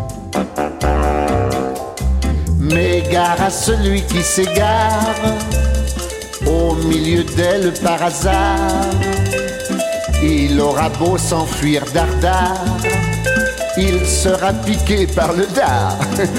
mais gare à celui qui s'égare au milieu d'elles par hasard. Il aura beau s'enfuir dardard, il sera piqué par le dard.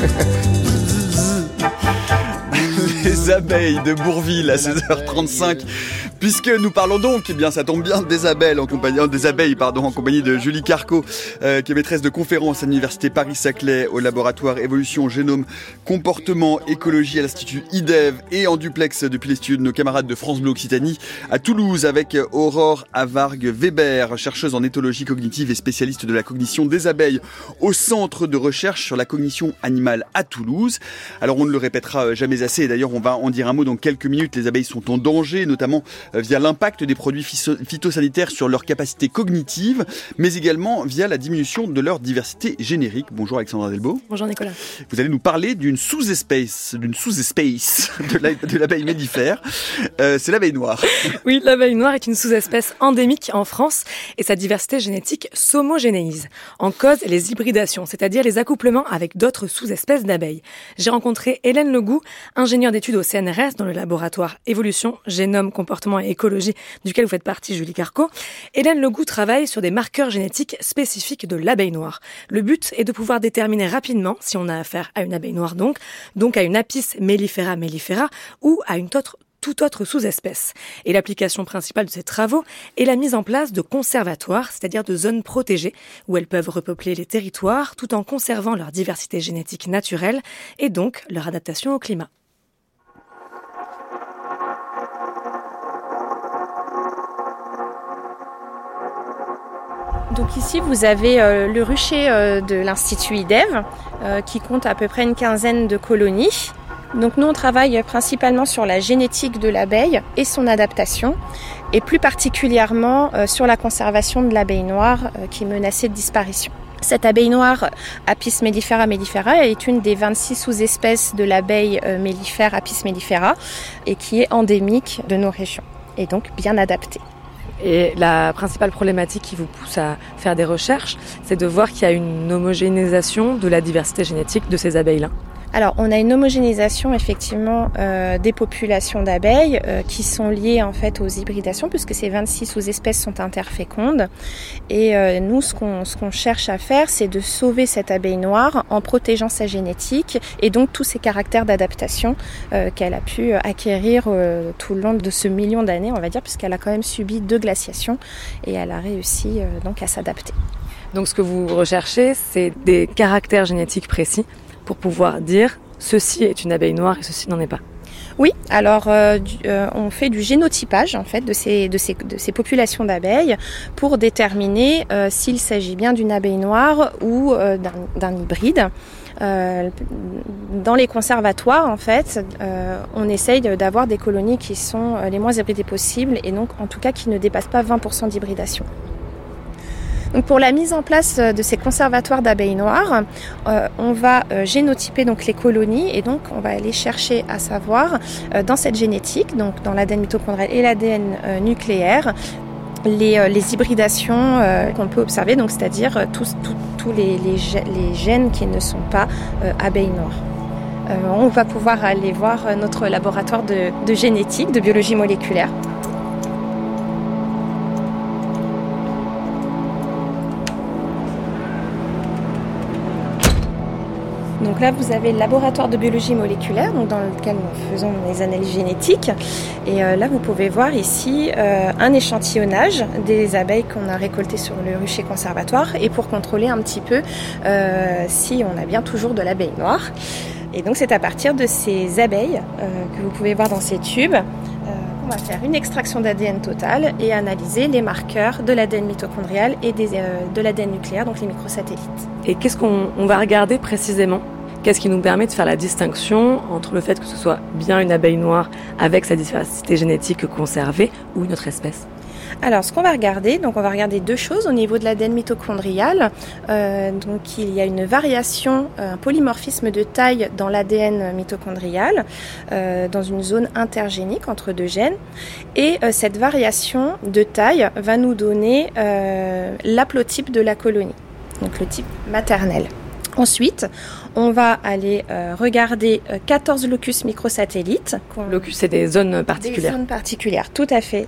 Les abeilles de Bourville à 16h35. Puisque nous parlons donc, eh bien ça tombe bien, des abeilles en compagnie de Julie Carco, qui est maîtresse de conférences à l'université Paris-Saclay au laboratoire Évolution, Génome, Comportement, Écologie à l'Institut IDEV et en duplex depuis les studios de nos camarades de France Bleu Occitanie à Toulouse avec Aurore Avargue-Weber, chercheuse en éthologie cognitive et spécialiste de la cognition des abeilles au Centre de recherche sur la cognition animale à Toulouse. Alors on ne le répétera jamais assez, et d'ailleurs on va en dire un mot dans quelques minutes. Les abeilles sont en danger, notamment via l'impact des produits phytosanitaires sur leur capacité cognitive, mais également via la diminution de leur diversité générique. Bonjour Alexandra Delbo. Bonjour Nicolas. Vous allez nous parler d'une sous-espèce de l'abeille mellifère. C'est l'abeille noire. Oui, l'abeille noire est une sous-espèce endémique en France et sa diversité génétique s'homogénéise. En cause, les hybridations, c'est-à-dire les accouplements avec d'autres sous-espèces d'abeilles. J'ai rencontré Hélène Legout, ingénieure d'études au CNRS dans le laboratoire Évolution, Génome, Comportement et Écologie, duquel vous faites partie, Julie Carco. Hélène Legout travaille sur des marqueurs génétiques spécifiques de l'abeille noire. Le but est de pouvoir déterminer rapidement si on a affaire à une abeille noire donc à une Apis mellifera mellifera ou à une toute autre sous-espèce. Et l'application principale de ces travaux est la mise en place de conservatoires, c'est-à-dire de zones protégées, où elles peuvent repeupler les territoires tout en conservant leur diversité génétique naturelle et donc leur adaptation au climat. Donc ici, vous avez le rucher de l'Institut IDEV qui compte à peu près une quinzaine de colonies. Donc nous, on travaille principalement sur la génétique de l'abeille et son adaptation, et plus particulièrement sur la conservation de l'abeille noire qui est menacée de disparition. Cette abeille noire, Apis mellifera mellifera, est une des 26 sous-espèces de l'abeille mellifère Apis mellifera et qui est endémique de nos régions et donc bien adaptée. Et la principale problématique qui vous pousse à faire des recherches, c'est de voir qu'il y a une homogénéisation de la diversité génétique de ces abeilles-là. Alors, on a une homogénéisation effectivement des populations d'abeilles qui sont liées en fait aux hybridations, puisque ces 26 sous-espèces sont interfécondes. Et nous, ce qu'on cherche à faire, c'est de sauver cette abeille noire en protégeant sa génétique et donc tous ses caractères d'adaptation qu'elle a pu acquérir tout le long de ce million d'années, on va dire, puisqu'elle a quand même subi 2 glaciations et elle a réussi donc à s'adapter. Donc, ce que vous recherchez, c'est des caractères génétiques précis pour pouvoir dire ceci est une abeille noire et ceci n'en est pas. Oui, alors on fait du génotypage en fait de ces populations d'abeilles pour déterminer s'il s'agit bien d'une abeille noire ou d'un hybride. Dans les conservatoires, en fait, on essaye d'avoir des colonies qui sont les moins hybridées possibles et donc en tout cas qui ne dépassent pas 20% d'hybridation. Donc pour la mise en place de ces conservatoires d'abeilles noires, on va génotyper donc les colonies et donc on va aller chercher à savoir dans cette génétique, donc dans l'ADN mitochondrial et l'ADN nucléaire, les hybridations qu'on peut observer, donc c'est-à-dire tous les gènes qui ne sont pas abeilles noires. On va pouvoir aller voir notre laboratoire de génétique, de biologie moléculaire. Donc là, vous avez le laboratoire de biologie moléculaire, donc dans lequel nous faisons les analyses génétiques. Et là, vous pouvez voir ici un échantillonnage des abeilles qu'on a récoltées sur le rucher conservatoire et pour contrôler un petit peu si on a bien toujours de l'abeille noire. Et donc, c'est à partir de ces abeilles que vous pouvez voir dans ces tubes qu'on va faire une extraction d'ADN totale et analyser les marqueurs de l'ADN mitochondrial et de l'ADN nucléaire, donc les microsatellites. Et qu'est-ce qu'on va regarder précisément ? Qu'est-ce qui nous permet de faire la distinction entre le fait que ce soit bien une abeille noire avec sa diversité génétique conservée ou une autre espèce ? Alors, ce qu'on va regarder, on va regarder deux choses au niveau de l'ADN mitochondrial. Donc, il y a une variation, un polymorphisme de taille dans l'ADN mitochondrial, dans une zone intergénique entre deux gènes. Et cette variation de taille va nous donner l'haplotype de la colonie, donc le type maternel. Ensuite, on va aller regarder 14 locus microsatellites. Locus, c'est des zones particulières. Des zones particulières, tout à fait,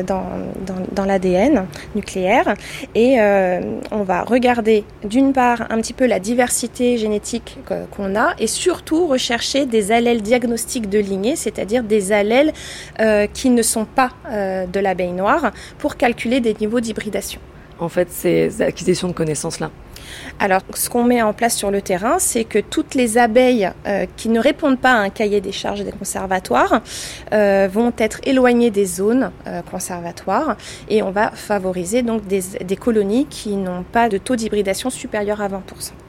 dans l'ADN nucléaire. Et on va regarder d'une part un petit peu la diversité génétique qu'on a et surtout rechercher des allèles diagnostiques de lignée, c'est-à-dire des allèles qui ne sont pas de l'abeille noire pour calculer des niveaux d'hybridation. En fait, ces acquisitions de connaissances-là. Alors, ce qu'on met en place sur le terrain, c'est que toutes les abeilles qui ne répondent pas à un cahier des charges des conservatoires vont être éloignées des zones conservatoires et on va favoriser donc des colonies qui n'ont pas de taux d'hybridation supérieur à 20%.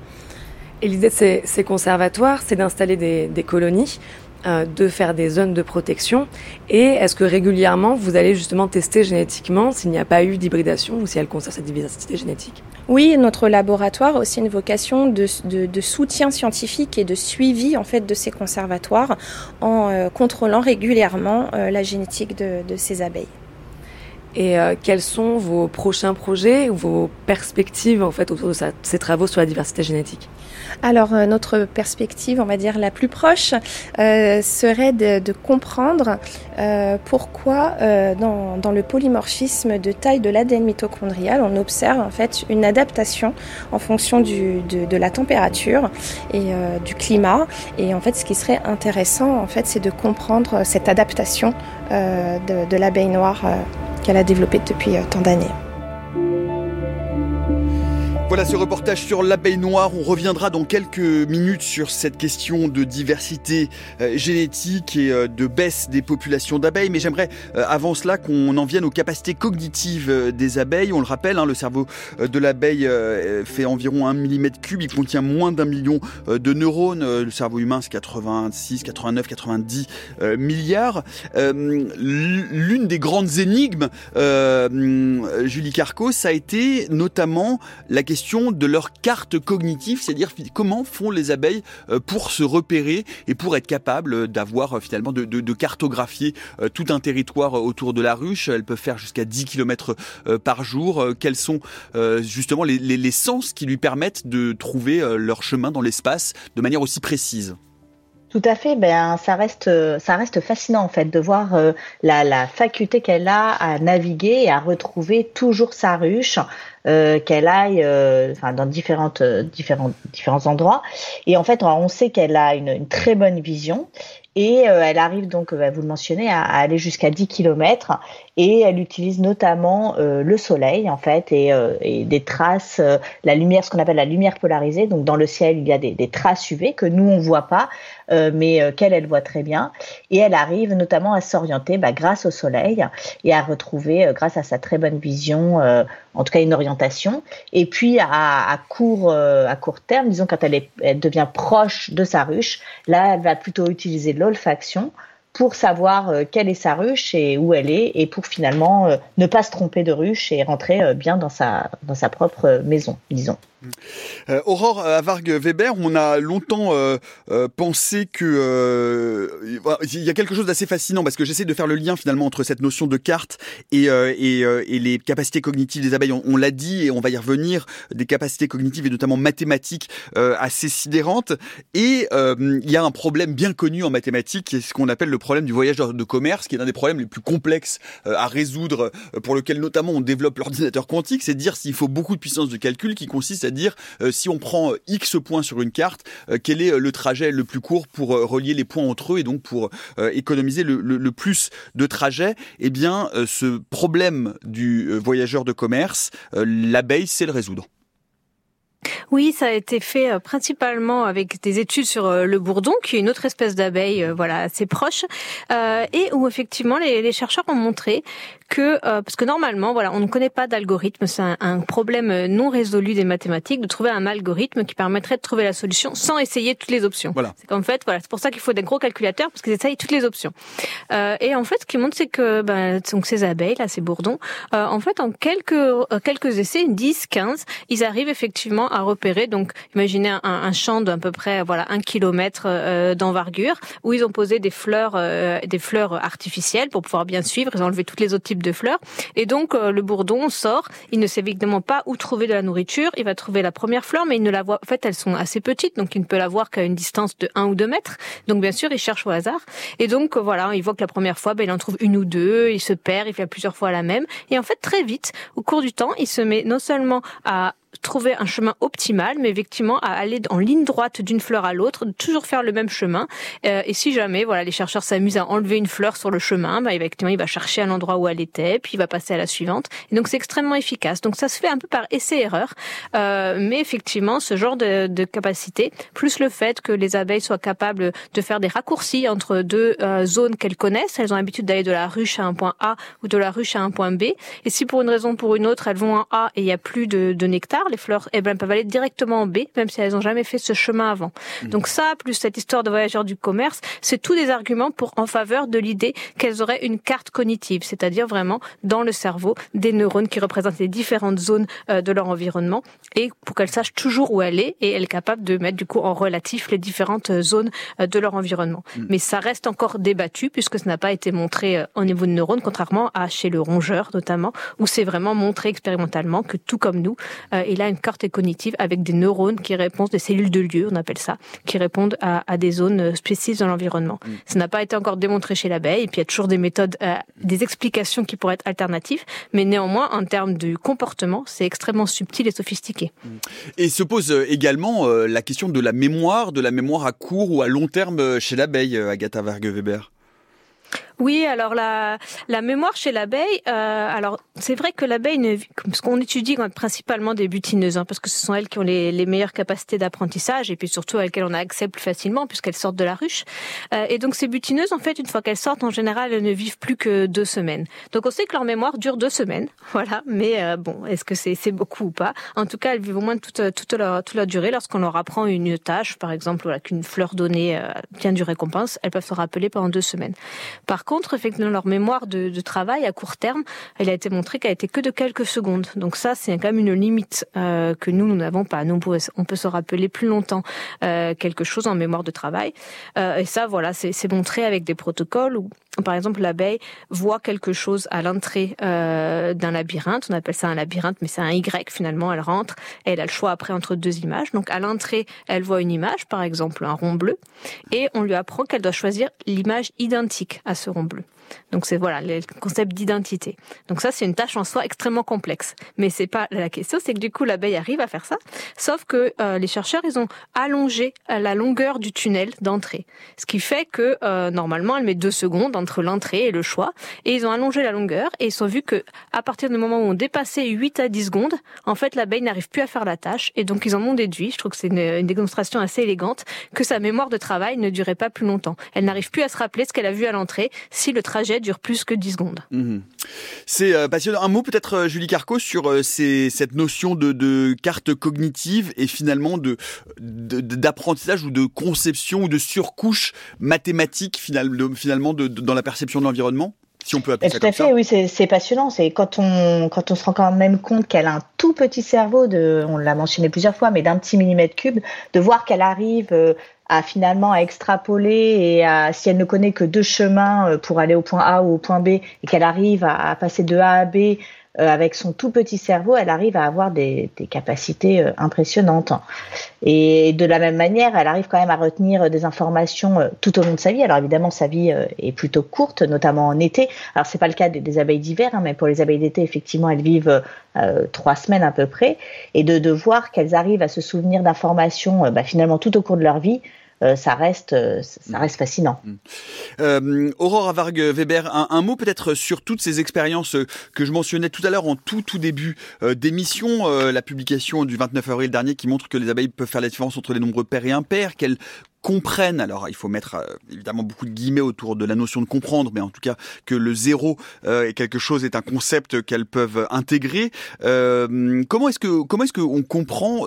Et l'idée de ces conservatoires, c'est d'installer des colonies, de faire des zones de protection. Et est-ce que régulièrement, vous allez justement tester génétiquement s'il n'y a pas eu d'hybridation ou si elle conserve cette diversité génétique ? Oui, notre laboratoire a aussi une vocation de soutien scientifique et de suivi en fait de ces conservatoires en contrôlant régulièrement la génétique de ces abeilles. Et quels sont vos prochains projets ou vos perspectives en fait autour de ces travaux sur la diversité génétique ? Alors notre perspective, on va dire la plus proche, serait de comprendre pourquoi dans le polymorphisme de taille de l'ADN mitochondrial, on observe en fait une adaptation en fonction de la température et du climat. Et en fait, ce qui serait intéressant, en fait, c'est de comprendre cette adaptation de l'abeille noire qu'elle a développée depuis tant d'années. Voilà ce reportage sur l'abeille noire. On reviendra dans quelques minutes sur cette question de diversité génétique et de baisse des populations d'abeilles. Mais j'aimerais avant cela qu'on en vienne aux capacités cognitives des abeilles. On le rappelle, le cerveau de l'abeille fait environ 1 mm3. Il contient moins d'1 million de neurones. Le cerveau humain, c'est 86, 89, 90 milliards. L'une des grandes énigmes, Julie Carco, ça a été notamment la question de leur carte cognitive, c'est-à-dire comment font les abeilles pour se repérer et pour être capables d'avoir finalement de cartographier tout un territoire autour de la ruche. Elles peuvent faire jusqu'à 10 km par jour. Quels sont justement les sens qui lui permettent de trouver leur chemin dans l'espace de manière aussi précise ? Tout à fait. Ça reste fascinant en fait de voir la faculté qu'elle a à naviguer et à retrouver toujours sa ruche, qu'elle aille dans différents endroits. Et en fait, on sait qu'elle a une très bonne vision. Et elle arrive donc, vous le mentionnez, à aller jusqu'à 10 km et elle utilise notamment le soleil en fait et des traces, la lumière, ce qu'on appelle la lumière polarisée. Donc dans le ciel, il y a des traces UV que nous on voit pas, mais qu'elle voit très bien. Et elle arrive notamment à s'orienter grâce au soleil et à retrouver, grâce à sa très bonne vision, en tout cas une orientation. Et puis à court terme, disons quand elle devient proche de sa ruche, là elle va plutôt utiliser l'olfaction pour savoir quelle est sa ruche et où elle est et pour finalement ne pas se tromper de ruche et rentrer bien dans sa propre maison, disons. Aurore Avargue-Weber, on a longtemps pensé que il y a quelque chose d'assez fascinant parce que j'essaie de faire le lien finalement entre cette notion de carte et les capacités cognitives des abeilles. On l'a dit et on va y revenir, des capacités cognitives et notamment mathématiques assez sidérantes. Et il y a un problème bien connu en mathématiques, qui est ce qu'on appelle le problème du voyage de commerce, qui est l'un des problèmes les plus complexes à résoudre, pour lequel notamment on développe l'ordinateur quantique. C'est de dire s'il faut beaucoup de puissance de calcul, qui consiste à c'est-à-dire si on prend X points sur une carte, quel est le trajet le plus court pour relier les points entre eux et donc pour économiser le plus de trajets. Eh bien, ce problème du voyageur de commerce, l'abeille sait le résoudre. Oui, ça a été fait principalement avec des études sur le bourdon, qui est une autre espèce d'abeille, assez proche, et où effectivement les chercheurs ont montré que, parce que normalement, on ne connaît pas d'algorithme, c'est un problème non résolu des mathématiques, de trouver un algorithme qui permettrait de trouver la solution sans essayer toutes les options. Voilà. C'est qu'en fait, c'est pour ça qu'il faut des gros calculateurs, parce qu'ils essayent toutes les options. Et en fait, ce qui montre, c'est que donc ces abeilles, là, ces bourdons, en fait, en quelques essais, 10, 15, ils arrivent effectivement à repérer, donc imaginez un champ d'à peu près 1 kilomètre d'envergure, où ils ont posé des fleurs artificielles pour pouvoir bien suivre, ils ont enlevé toutes les autres types de fleurs, et donc le bourdon sort, il ne sait évidemment pas où trouver de la nourriture, il va trouver la première fleur, mais il ne la voit, en fait elles sont assez petites, donc il ne peut la voir qu'à une distance de 1 ou 2 mètres, donc bien sûr il cherche au hasard, et donc il voit que la première fois, il en trouve 1 ou 2, il se perd, il fait plusieurs fois la même, et en fait très vite, au cours du temps, il se met non seulement à trouver un chemin optimal, mais effectivement à aller en ligne droite d'une fleur à l'autre, de toujours faire le même chemin. Et si jamais, les chercheurs s'amusent à enlever une fleur sur le chemin, effectivement, il va chercher à l'endroit où elle était, puis il va passer à la suivante. Et donc c'est extrêmement efficace. Donc ça se fait un peu par essai-erreur, mais effectivement, ce genre de capacité, plus le fait que les abeilles soient capables de faire des raccourcis entre deux zones qu'elles connaissent, elles ont l'habitude d'aller de la ruche à un point A ou de la ruche à un point B. Et si pour une raison ou pour une autre, elles vont en A et il n'y a plus de nectar, les fleurs, elles peuvent aller directement en B, même si elles n'ont jamais fait ce chemin avant. Donc ça, plus cette histoire de voyageurs du commerce, c'est tous des arguments en faveur de l'idée qu'elles auraient une carte cognitive, c'est-à-dire vraiment dans le cerveau des neurones qui représentent les différentes zones de leur environnement, et pour qu'elles sachent toujours où elle est, et elle est capable de mettre du coup en relatif les différentes zones de leur environnement. Mais ça reste encore débattu, puisque ça n'a pas été montré au niveau de neurones, contrairement à chez le rongeur notamment, où c'est vraiment montré expérimentalement que tout comme nous, il a une carte cognitive avec des neurones qui répondent, des cellules de lieu, on appelle ça, qui répondent à des zones spécifiques dans l'environnement. Ça n'a pas été encore démontré chez l'abeille, et puis il y a toujours des méthodes, des explications qui pourraient être alternatives, mais néanmoins, en termes de comportement, c'est extrêmement subtil et sophistiqué. Et se pose également la question de la mémoire à court ou à long terme chez l'abeille, Agatha Vergue-Weber. Oui, alors la mémoire chez l'abeille, alors c'est vrai que l'abeille, parce qu'on étudie principalement des butineuses, parce que ce sont elles qui ont les meilleures capacités d'apprentissage, et puis surtout à lesquelles on a accès plus facilement puisqu'elles sortent de la ruche. Et donc ces butineuses, en fait, une fois qu'elles sortent, en général, elles ne vivent plus que 2 semaines. Donc on sait que leur mémoire dure 2 semaines, voilà. Mais est-ce que c'est beaucoup ou pas? En tout cas, elles vivent au moins toute leur durée. Lorsqu'on leur apprend une tâche, par exemple, qu'une fleur donnée tient du récompense, elles peuvent se rappeler pendant 2 semaines. Par contre, effectivement, leur mémoire de travail à court terme, elle a été montrée qu'elle était que de quelques secondes. Donc ça, c'est quand même une limite que nous n'avons pas. Nous, on peut se rappeler plus longtemps quelque chose en mémoire de travail. Et ça, c'est montré avec des protocoles où, par exemple, l'abeille voit quelque chose à l'entrée d'un labyrinthe. On appelle ça un labyrinthe, mais c'est un Y finalement. Elle rentre et elle a le choix après entre 2 images. Donc à l'entrée, elle voit une image, par exemple un rond bleu, et on lui apprend qu'elle doit choisir l'image identique à ce rond bleu. Donc c'est le concept d'identité. Donc ça, c'est une tâche en soi extrêmement complexe. Mais c'est pas la question, c'est que du coup l'abeille arrive à faire ça. Sauf que les chercheurs, ils ont allongé la longueur du tunnel d'entrée. Ce qui fait que normalement, elle met 2 secondes entre l'entrée et le choix. Et ils ont allongé la longueur et ils ont vu que à partir du moment où on dépassait 8 à 10 secondes, en fait l'abeille n'arrive plus à faire la tâche. Et donc ils en ont déduit, je trouve que c'est une démonstration assez élégante, que sa mémoire de travail ne durait pas plus longtemps. Elle n'arrive plus à se rappeler ce qu'elle a vu à l'entrée si le trajet dure plus que 10 secondes. C'est passionnant. Un mot peut-être, Julie Carcos, sur cette notion de carte cognitive et finalement d'apprentissage ou de conception ou de surcouche mathématique finalement dans la perception de l'environnement, si on peut appeler ça comme ça. Tout à fait, oui, c'est passionnant. C'est quand on se rend quand même compte qu'elle a un tout petit cerveau, on l'a mentionné plusieurs fois, mais d'un petit millimètre cube, de voir qu'elle arrive à extrapoler et si elle ne connaît que 2 chemins pour aller au point A ou au point B et qu'elle arrive à passer de A à B avec son tout petit cerveau, elle arrive à avoir des capacités impressionnantes. Et de la même manière, elle arrive quand même à retenir des informations tout au long de sa vie. Alors évidemment, sa vie est plutôt courte, notamment en été. Alors c'est pas le cas des abeilles d'hiver, mais pour les abeilles d'été, effectivement, elles vivent 3 semaines à peu près. Et de voir qu'elles arrivent à se souvenir d'informations finalement tout au cours de leur vie, ça reste fascinant. Aurore Avargue-Weber, un mot peut-être sur toutes ces expériences que je mentionnais tout à l'heure en tout début d'émission, la publication du 29 avril dernier qui montre que les abeilles peuvent faire la différence entre les nombres pairs et impairs, qu'elles comprennent, alors il faut mettre évidemment beaucoup de guillemets autour de la notion de comprendre, mais en tout cas que le zéro est un concept qu'elles peuvent intégrer. Comment est-ce qu'on comprend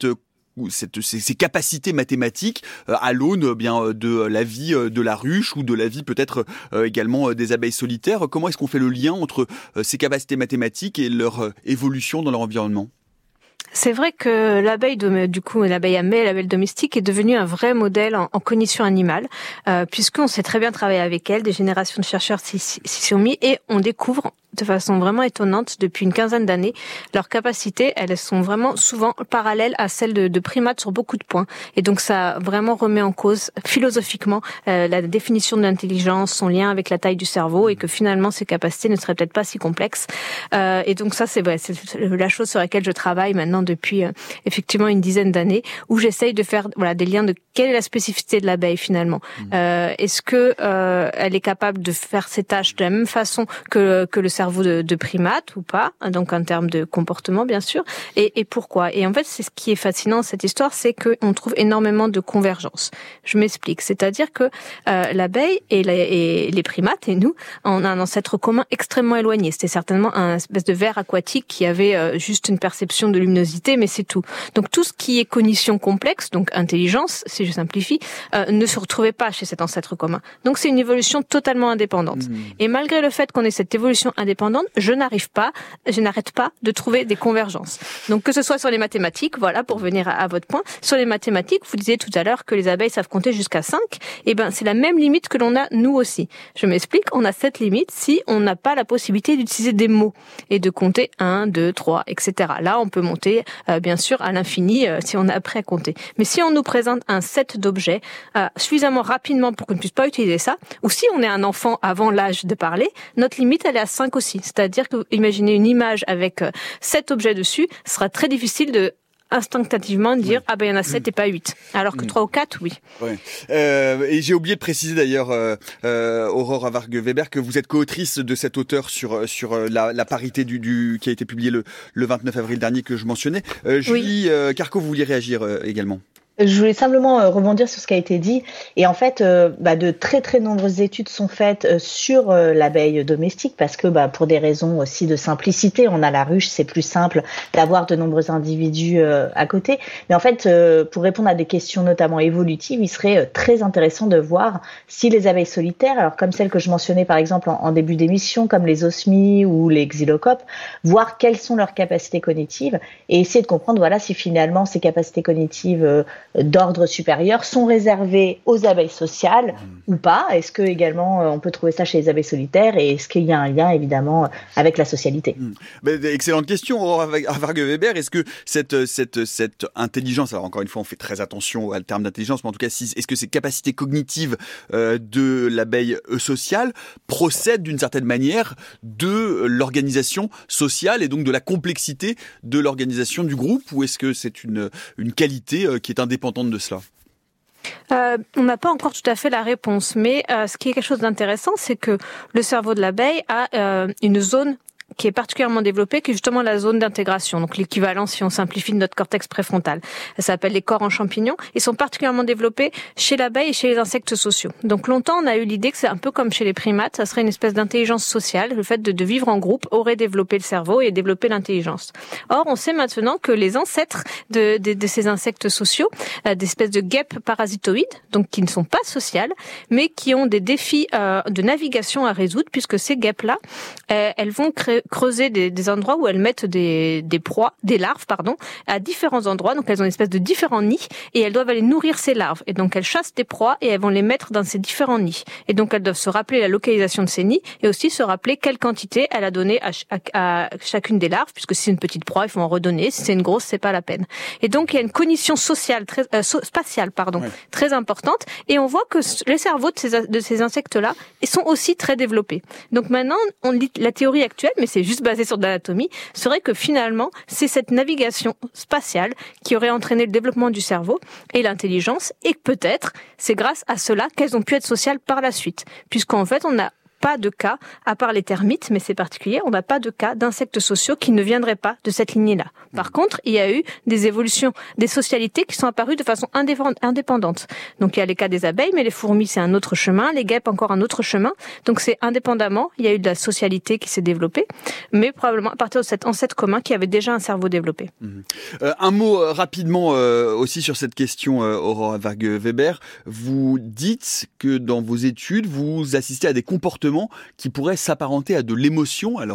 ces capacités mathématiques à l'aune de la vie de la ruche ou de la vie peut-être également des abeilles solitaires? Comment est-ce qu'on fait le lien entre ces capacités mathématiques et leur évolution dans leur environnement? C'est vrai que l'abeille, l'abeille à mets, l'abeille domestique, est devenue un vrai modèle en cognition animale, puisqu'on sait très bien travailler avec elle, des générations de chercheurs s'y sont mis, et on découvre de façon vraiment étonnante depuis une quinzaine d'années. Leurs capacités, elles sont vraiment souvent parallèles à celles de primates sur beaucoup de points. Et donc ça vraiment remet en cause philosophiquement la définition de l'intelligence, son lien avec la taille du cerveau, et que finalement ces capacités ne seraient peut-être pas si complexes. Et donc ça, c'est la chose sur laquelle je travaille maintenant depuis effectivement une dizaine d'années, où j'essaye de faire des liens de quelle est la spécificité de l'abeille finalement. Est-ce que elle est capable de faire ses tâches de la même façon que le cerveau de primate ou pas, donc en termes de comportement bien sûr, et pourquoi. Et en fait, c'est ce qui est fascinant dans cette histoire, c'est qu'on trouve énormément de convergence. Je m'explique, c'est-à-dire que l'abeille et les primates et nous, on a un ancêtre commun extrêmement éloigné. C'était certainement un espèce de ver aquatique qui avait juste une perception de luminosité, mais c'est tout. Donc tout ce qui est cognition complexe, donc intelligence, si je simplifie, ne se retrouvait pas chez cet ancêtre commun. Donc c'est une évolution totalement indépendante. Et malgré le fait qu'on ait cette évolution indépendante, je n'arrête pas de trouver des convergences. Donc que ce soit sur les mathématiques, voilà, pour venir à votre point, sur les mathématiques, vous disiez tout à l'heure que les abeilles savent compter jusqu'à 5, et c'est la même limite que l'on a nous aussi. Je m'explique, on a cette limite si on n'a pas la possibilité d'utiliser des mots et de compter 1, 2, 3, etc. Là, on peut monter bien sûr à l'infini si on est prêt à compter. Mais si on nous présente un set d'objets suffisamment rapidement pour qu'on ne puisse pas utiliser ça, ou si on est un enfant avant l'âge de parler, notre limite elle est à 5 aussi. C'est-à-dire que imaginez une image avec 7 objets dessus, ce sera très difficile de instinctivement dire il y en a 7 et pas 8, alors que 3 ou 4, oui. Ouais. Et j'ai oublié de préciser d'ailleurs, Aurore Avargue-Weber, que vous êtes co-autrice de cet auteur sur la parité qui a été publié le 29 avril dernier que je mentionnais. Julie Carco, vous vouliez réagir également? Je voulais simplement rebondir sur ce qui a été dit. Et en fait, de très très nombreuses études sont faites sur l'abeille domestique parce que pour des raisons aussi de simplicité, on a la ruche, c'est plus simple d'avoir de nombreux individus à côté. Mais en fait, pour répondre à des questions notamment évolutives, il serait très intéressant de voir si les abeilles solitaires, alors comme celles que je mentionnais par exemple en début d'émission, comme les osmies ou les xylocopes, voir quelles sont leurs capacités cognitives et essayer de comprendre si finalement ces capacités cognitives d'ordre supérieur sont réservées aux abeilles sociales ou pas. Est-ce que également on peut trouver ça chez les abeilles solitaires et est-ce qu'il y a un lien évidemment avec la socialité? Excellente question, Aurore Avargue-Weber. Est-ce que cette intelligence, alors encore une fois on fait très attention au terme d'intelligence, mais en tout cas est-ce que ces capacités cognitives de l'abeille sociale procèdent d'une certaine manière de l'organisation sociale et donc de la complexité de l'organisation du groupe, ou est-ce que c'est une qualité qui est indépendante de cela? On n'a pas encore tout à fait la réponse, mais ce qui est quelque chose d'intéressant, c'est que le cerveau de l'abeille a une zone qui est particulièrement développée, qui est justement la zone d'intégration, donc l'équivalent, si on simplifie, de notre cortex préfrontal. Ça s'appelle les corps en champignons. Ils sont particulièrement développés chez l'abeille et chez les insectes sociaux. Donc longtemps, on a eu l'idée que c'est un peu comme chez les primates, ça serait une espèce d'intelligence sociale. Le fait de vivre en groupe aurait développé le cerveau et développé l'intelligence. Or, on sait maintenant que les ancêtres de ces insectes sociaux, des espèces de guêpes parasitoïdes, donc qui ne sont pas sociales, mais qui ont des défis de navigation à résoudre, puisque ces guêpes-là, elles vont creuser des endroits où elles mettent des larves, à différents endroits. Donc elles ont une espèce de différents nids et elles doivent aller nourrir ces larves. Et donc elles chassent des proies et elles vont les mettre dans ces différents nids. Et donc elles doivent se rappeler la localisation de ces nids et aussi se rappeler quelle quantité elle a donné à chacune des larves, puisque si c'est une petite proie, il faut en redonner. Si c'est une grosse, c'est pas la peine. Et donc il y a une cognition sociale, spatiale, très importante. Et on voit que les cerveaux de ces insectes-là sont aussi très développés. Donc maintenant, la théorie actuelle, mais c'est juste basé sur de l'anatomie, serait que finalement, c'est cette navigation spatiale qui aurait entraîné le développement du cerveau et l'intelligence, et peut-être c'est grâce à cela qu'elles ont pu être sociales par la suite, puisqu'en fait on n'a pas de cas, à part les termites, mais c'est particulier, on n'a pas de cas d'insectes sociaux qui ne viendraient pas de cette lignée-là. Par contre, il y a eu des évolutions, des socialités qui sont apparues de façon indépendante. Donc il y a les cas des abeilles, mais les fourmis c'est un autre chemin, les guêpes encore un autre chemin. Donc c'est indépendamment, il y a eu de la socialité qui s'est développée, mais probablement à partir de cet ancêtre commun qui avait déjà un cerveau développé. Un mot rapidement aussi sur cette question, Aurore Vargue-Weber. Vous dites que dans vos études, vous assistez à des comportements qui pourrait s'apparenter à de l'émotion. Alors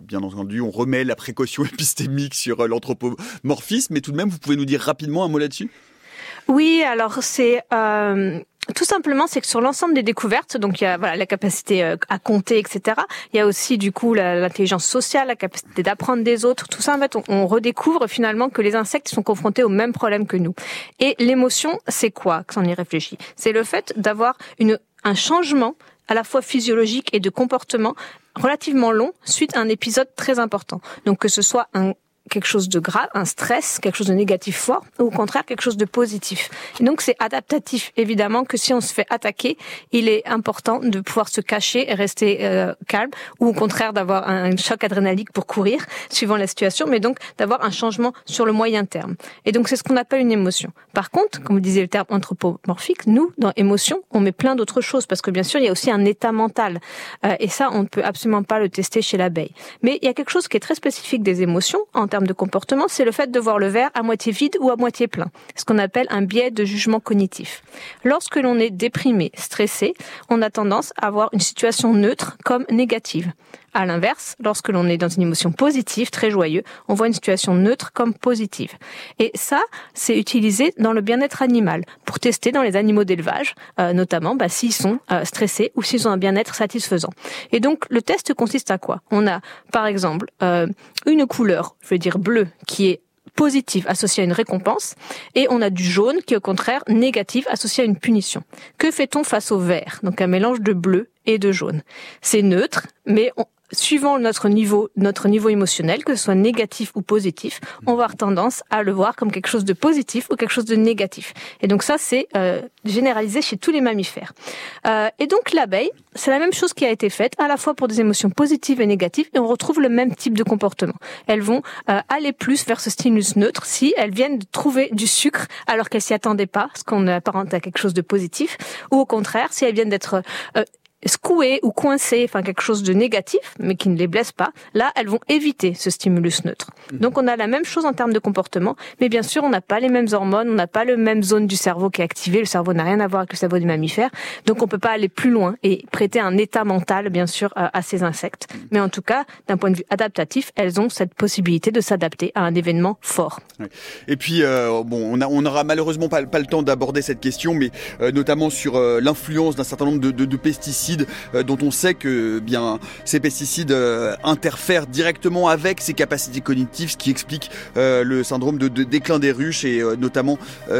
on remet la précaution épistémique sur l'anthropomorphisme, mais tout de même, vous pouvez nous dire rapidement un mot là-dessus ? Oui, alors c'est... Tout simplement, c'est que sur l'ensemble des découvertes, donc il y a la capacité à compter, etc. Il y a aussi du coup l'intelligence sociale, la capacité d'apprendre des autres. Tout ça, en fait, on redécouvre finalement que les insectes sont confrontés aux mêmes problèmes que nous. Et l'émotion, c'est quoi, quand on y réfléchit ? C'est le fait d'avoir un changement à la fois physiologique et de comportement relativement long suite à un épisode très important. Donc que ce soit quelque chose de grave, un stress, quelque chose de négatif fort, ou au contraire quelque chose de positif. Et donc c'est adaptatif. Évidemment que si on se fait attaquer, il est important de pouvoir se cacher et rester calme, ou au contraire d'avoir un choc adrénalique pour courir, suivant la situation, mais donc d'avoir un changement sur le moyen terme. Et donc c'est ce qu'on appelle une émotion. Par contre, comme vous disiez le terme anthropomorphique, nous, dans émotion, on met plein d'autres choses, parce que bien sûr, il y a aussi un état mental. Et ça, on ne peut absolument pas le tester chez l'abeille. Mais il y a quelque chose qui est très spécifique des émotions, en termes de comportement, c'est le fait de voir le verre à moitié vide ou à moitié plein, ce qu'on appelle un biais de jugement cognitif. Lorsque l'on est déprimé, stressé, on a tendance à voir une situation neutre comme négative. À l'inverse, lorsque l'on est dans une émotion positive, très joyeux, on voit une situation neutre comme positive. Et ça, c'est utilisé dans le bien-être animal, pour tester dans les animaux d'élevage, notamment s'ils sont stressés ou s'ils ont un bien-être satisfaisant. Et donc, le test consiste à quoi ? On a, par exemple, une couleur, je veux dire bleue, qui est positive associée à une récompense, et on a du jaune qui est au contraire négatif associé à une punition. Que fait-on face au vert ? Donc un mélange de bleu et de jaune. C'est neutre, mais suivant notre niveau émotionnel, que ce soit négatif ou positif, on va avoir tendance à le voir comme quelque chose de positif ou quelque chose de négatif. Et donc ça, c'est généralisé chez tous les mammifères. Et donc l'abeille, c'est la même chose qui a été faite, à la fois pour des émotions positives et négatives, et on retrouve le même type de comportement. Elles vont aller plus vers ce stimulus neutre si elles viennent de trouver du sucre alors qu'elles s'y attendaient pas, ce qu'on apparente à quelque chose de positif, ou au contraire, si elles viennent d'être secouées ou coincées, enfin quelque chose de négatif, mais qui ne les blesse pas, là, elles vont éviter ce stimulus neutre. Donc on a la même chose en termes de comportement, mais bien sûr, on n'a pas les mêmes hormones, on n'a pas la même zone du cerveau qui est activée, le cerveau n'a rien à voir avec le cerveau du mammifère, donc on peut pas aller plus loin et prêter un état mental, bien sûr, à ces insectes. Mais en tout cas, d'un point de vue adaptatif, elles ont cette possibilité de s'adapter à un événement fort. Et puis, on n'aura malheureusement pas le temps d'aborder cette question, mais notamment sur l'influence d'un certain nombre de pesticides dont on sait que ces pesticides interfèrent directement avec ses capacités cognitives, ce qui explique le syndrome de déclin des ruches et notamment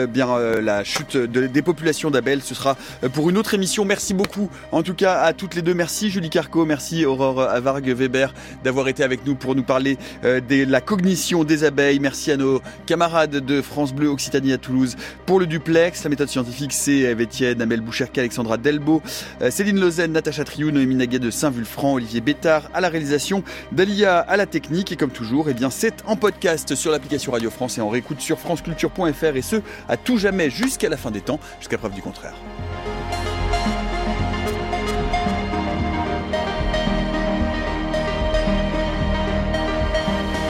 la chute des populations d'abeilles. Ce sera pour une autre émission. Merci beaucoup en tout cas à toutes les deux. Merci Julie Carco, merci Aurore Vargue-Weber d'avoir été avec nous pour nous parler de la cognition des abeilles. Merci à nos camarades de France Bleu Occitanie à Toulouse pour le duplex. La méthode scientifique, c'est Eve Etienne, Amel Boucherka, Alexandra Delbo, Céline Lausanne, Natacha Triou, Noémie Naguet de Saint-Vulfranc, Olivier Bétard à la réalisation, Dalia à la technique, et comme toujours, c'est en podcast sur l'application Radio France et en réécoute sur franceculture.fr, et ce à tout jamais jusqu'à la fin des temps, jusqu'à preuve du contraire.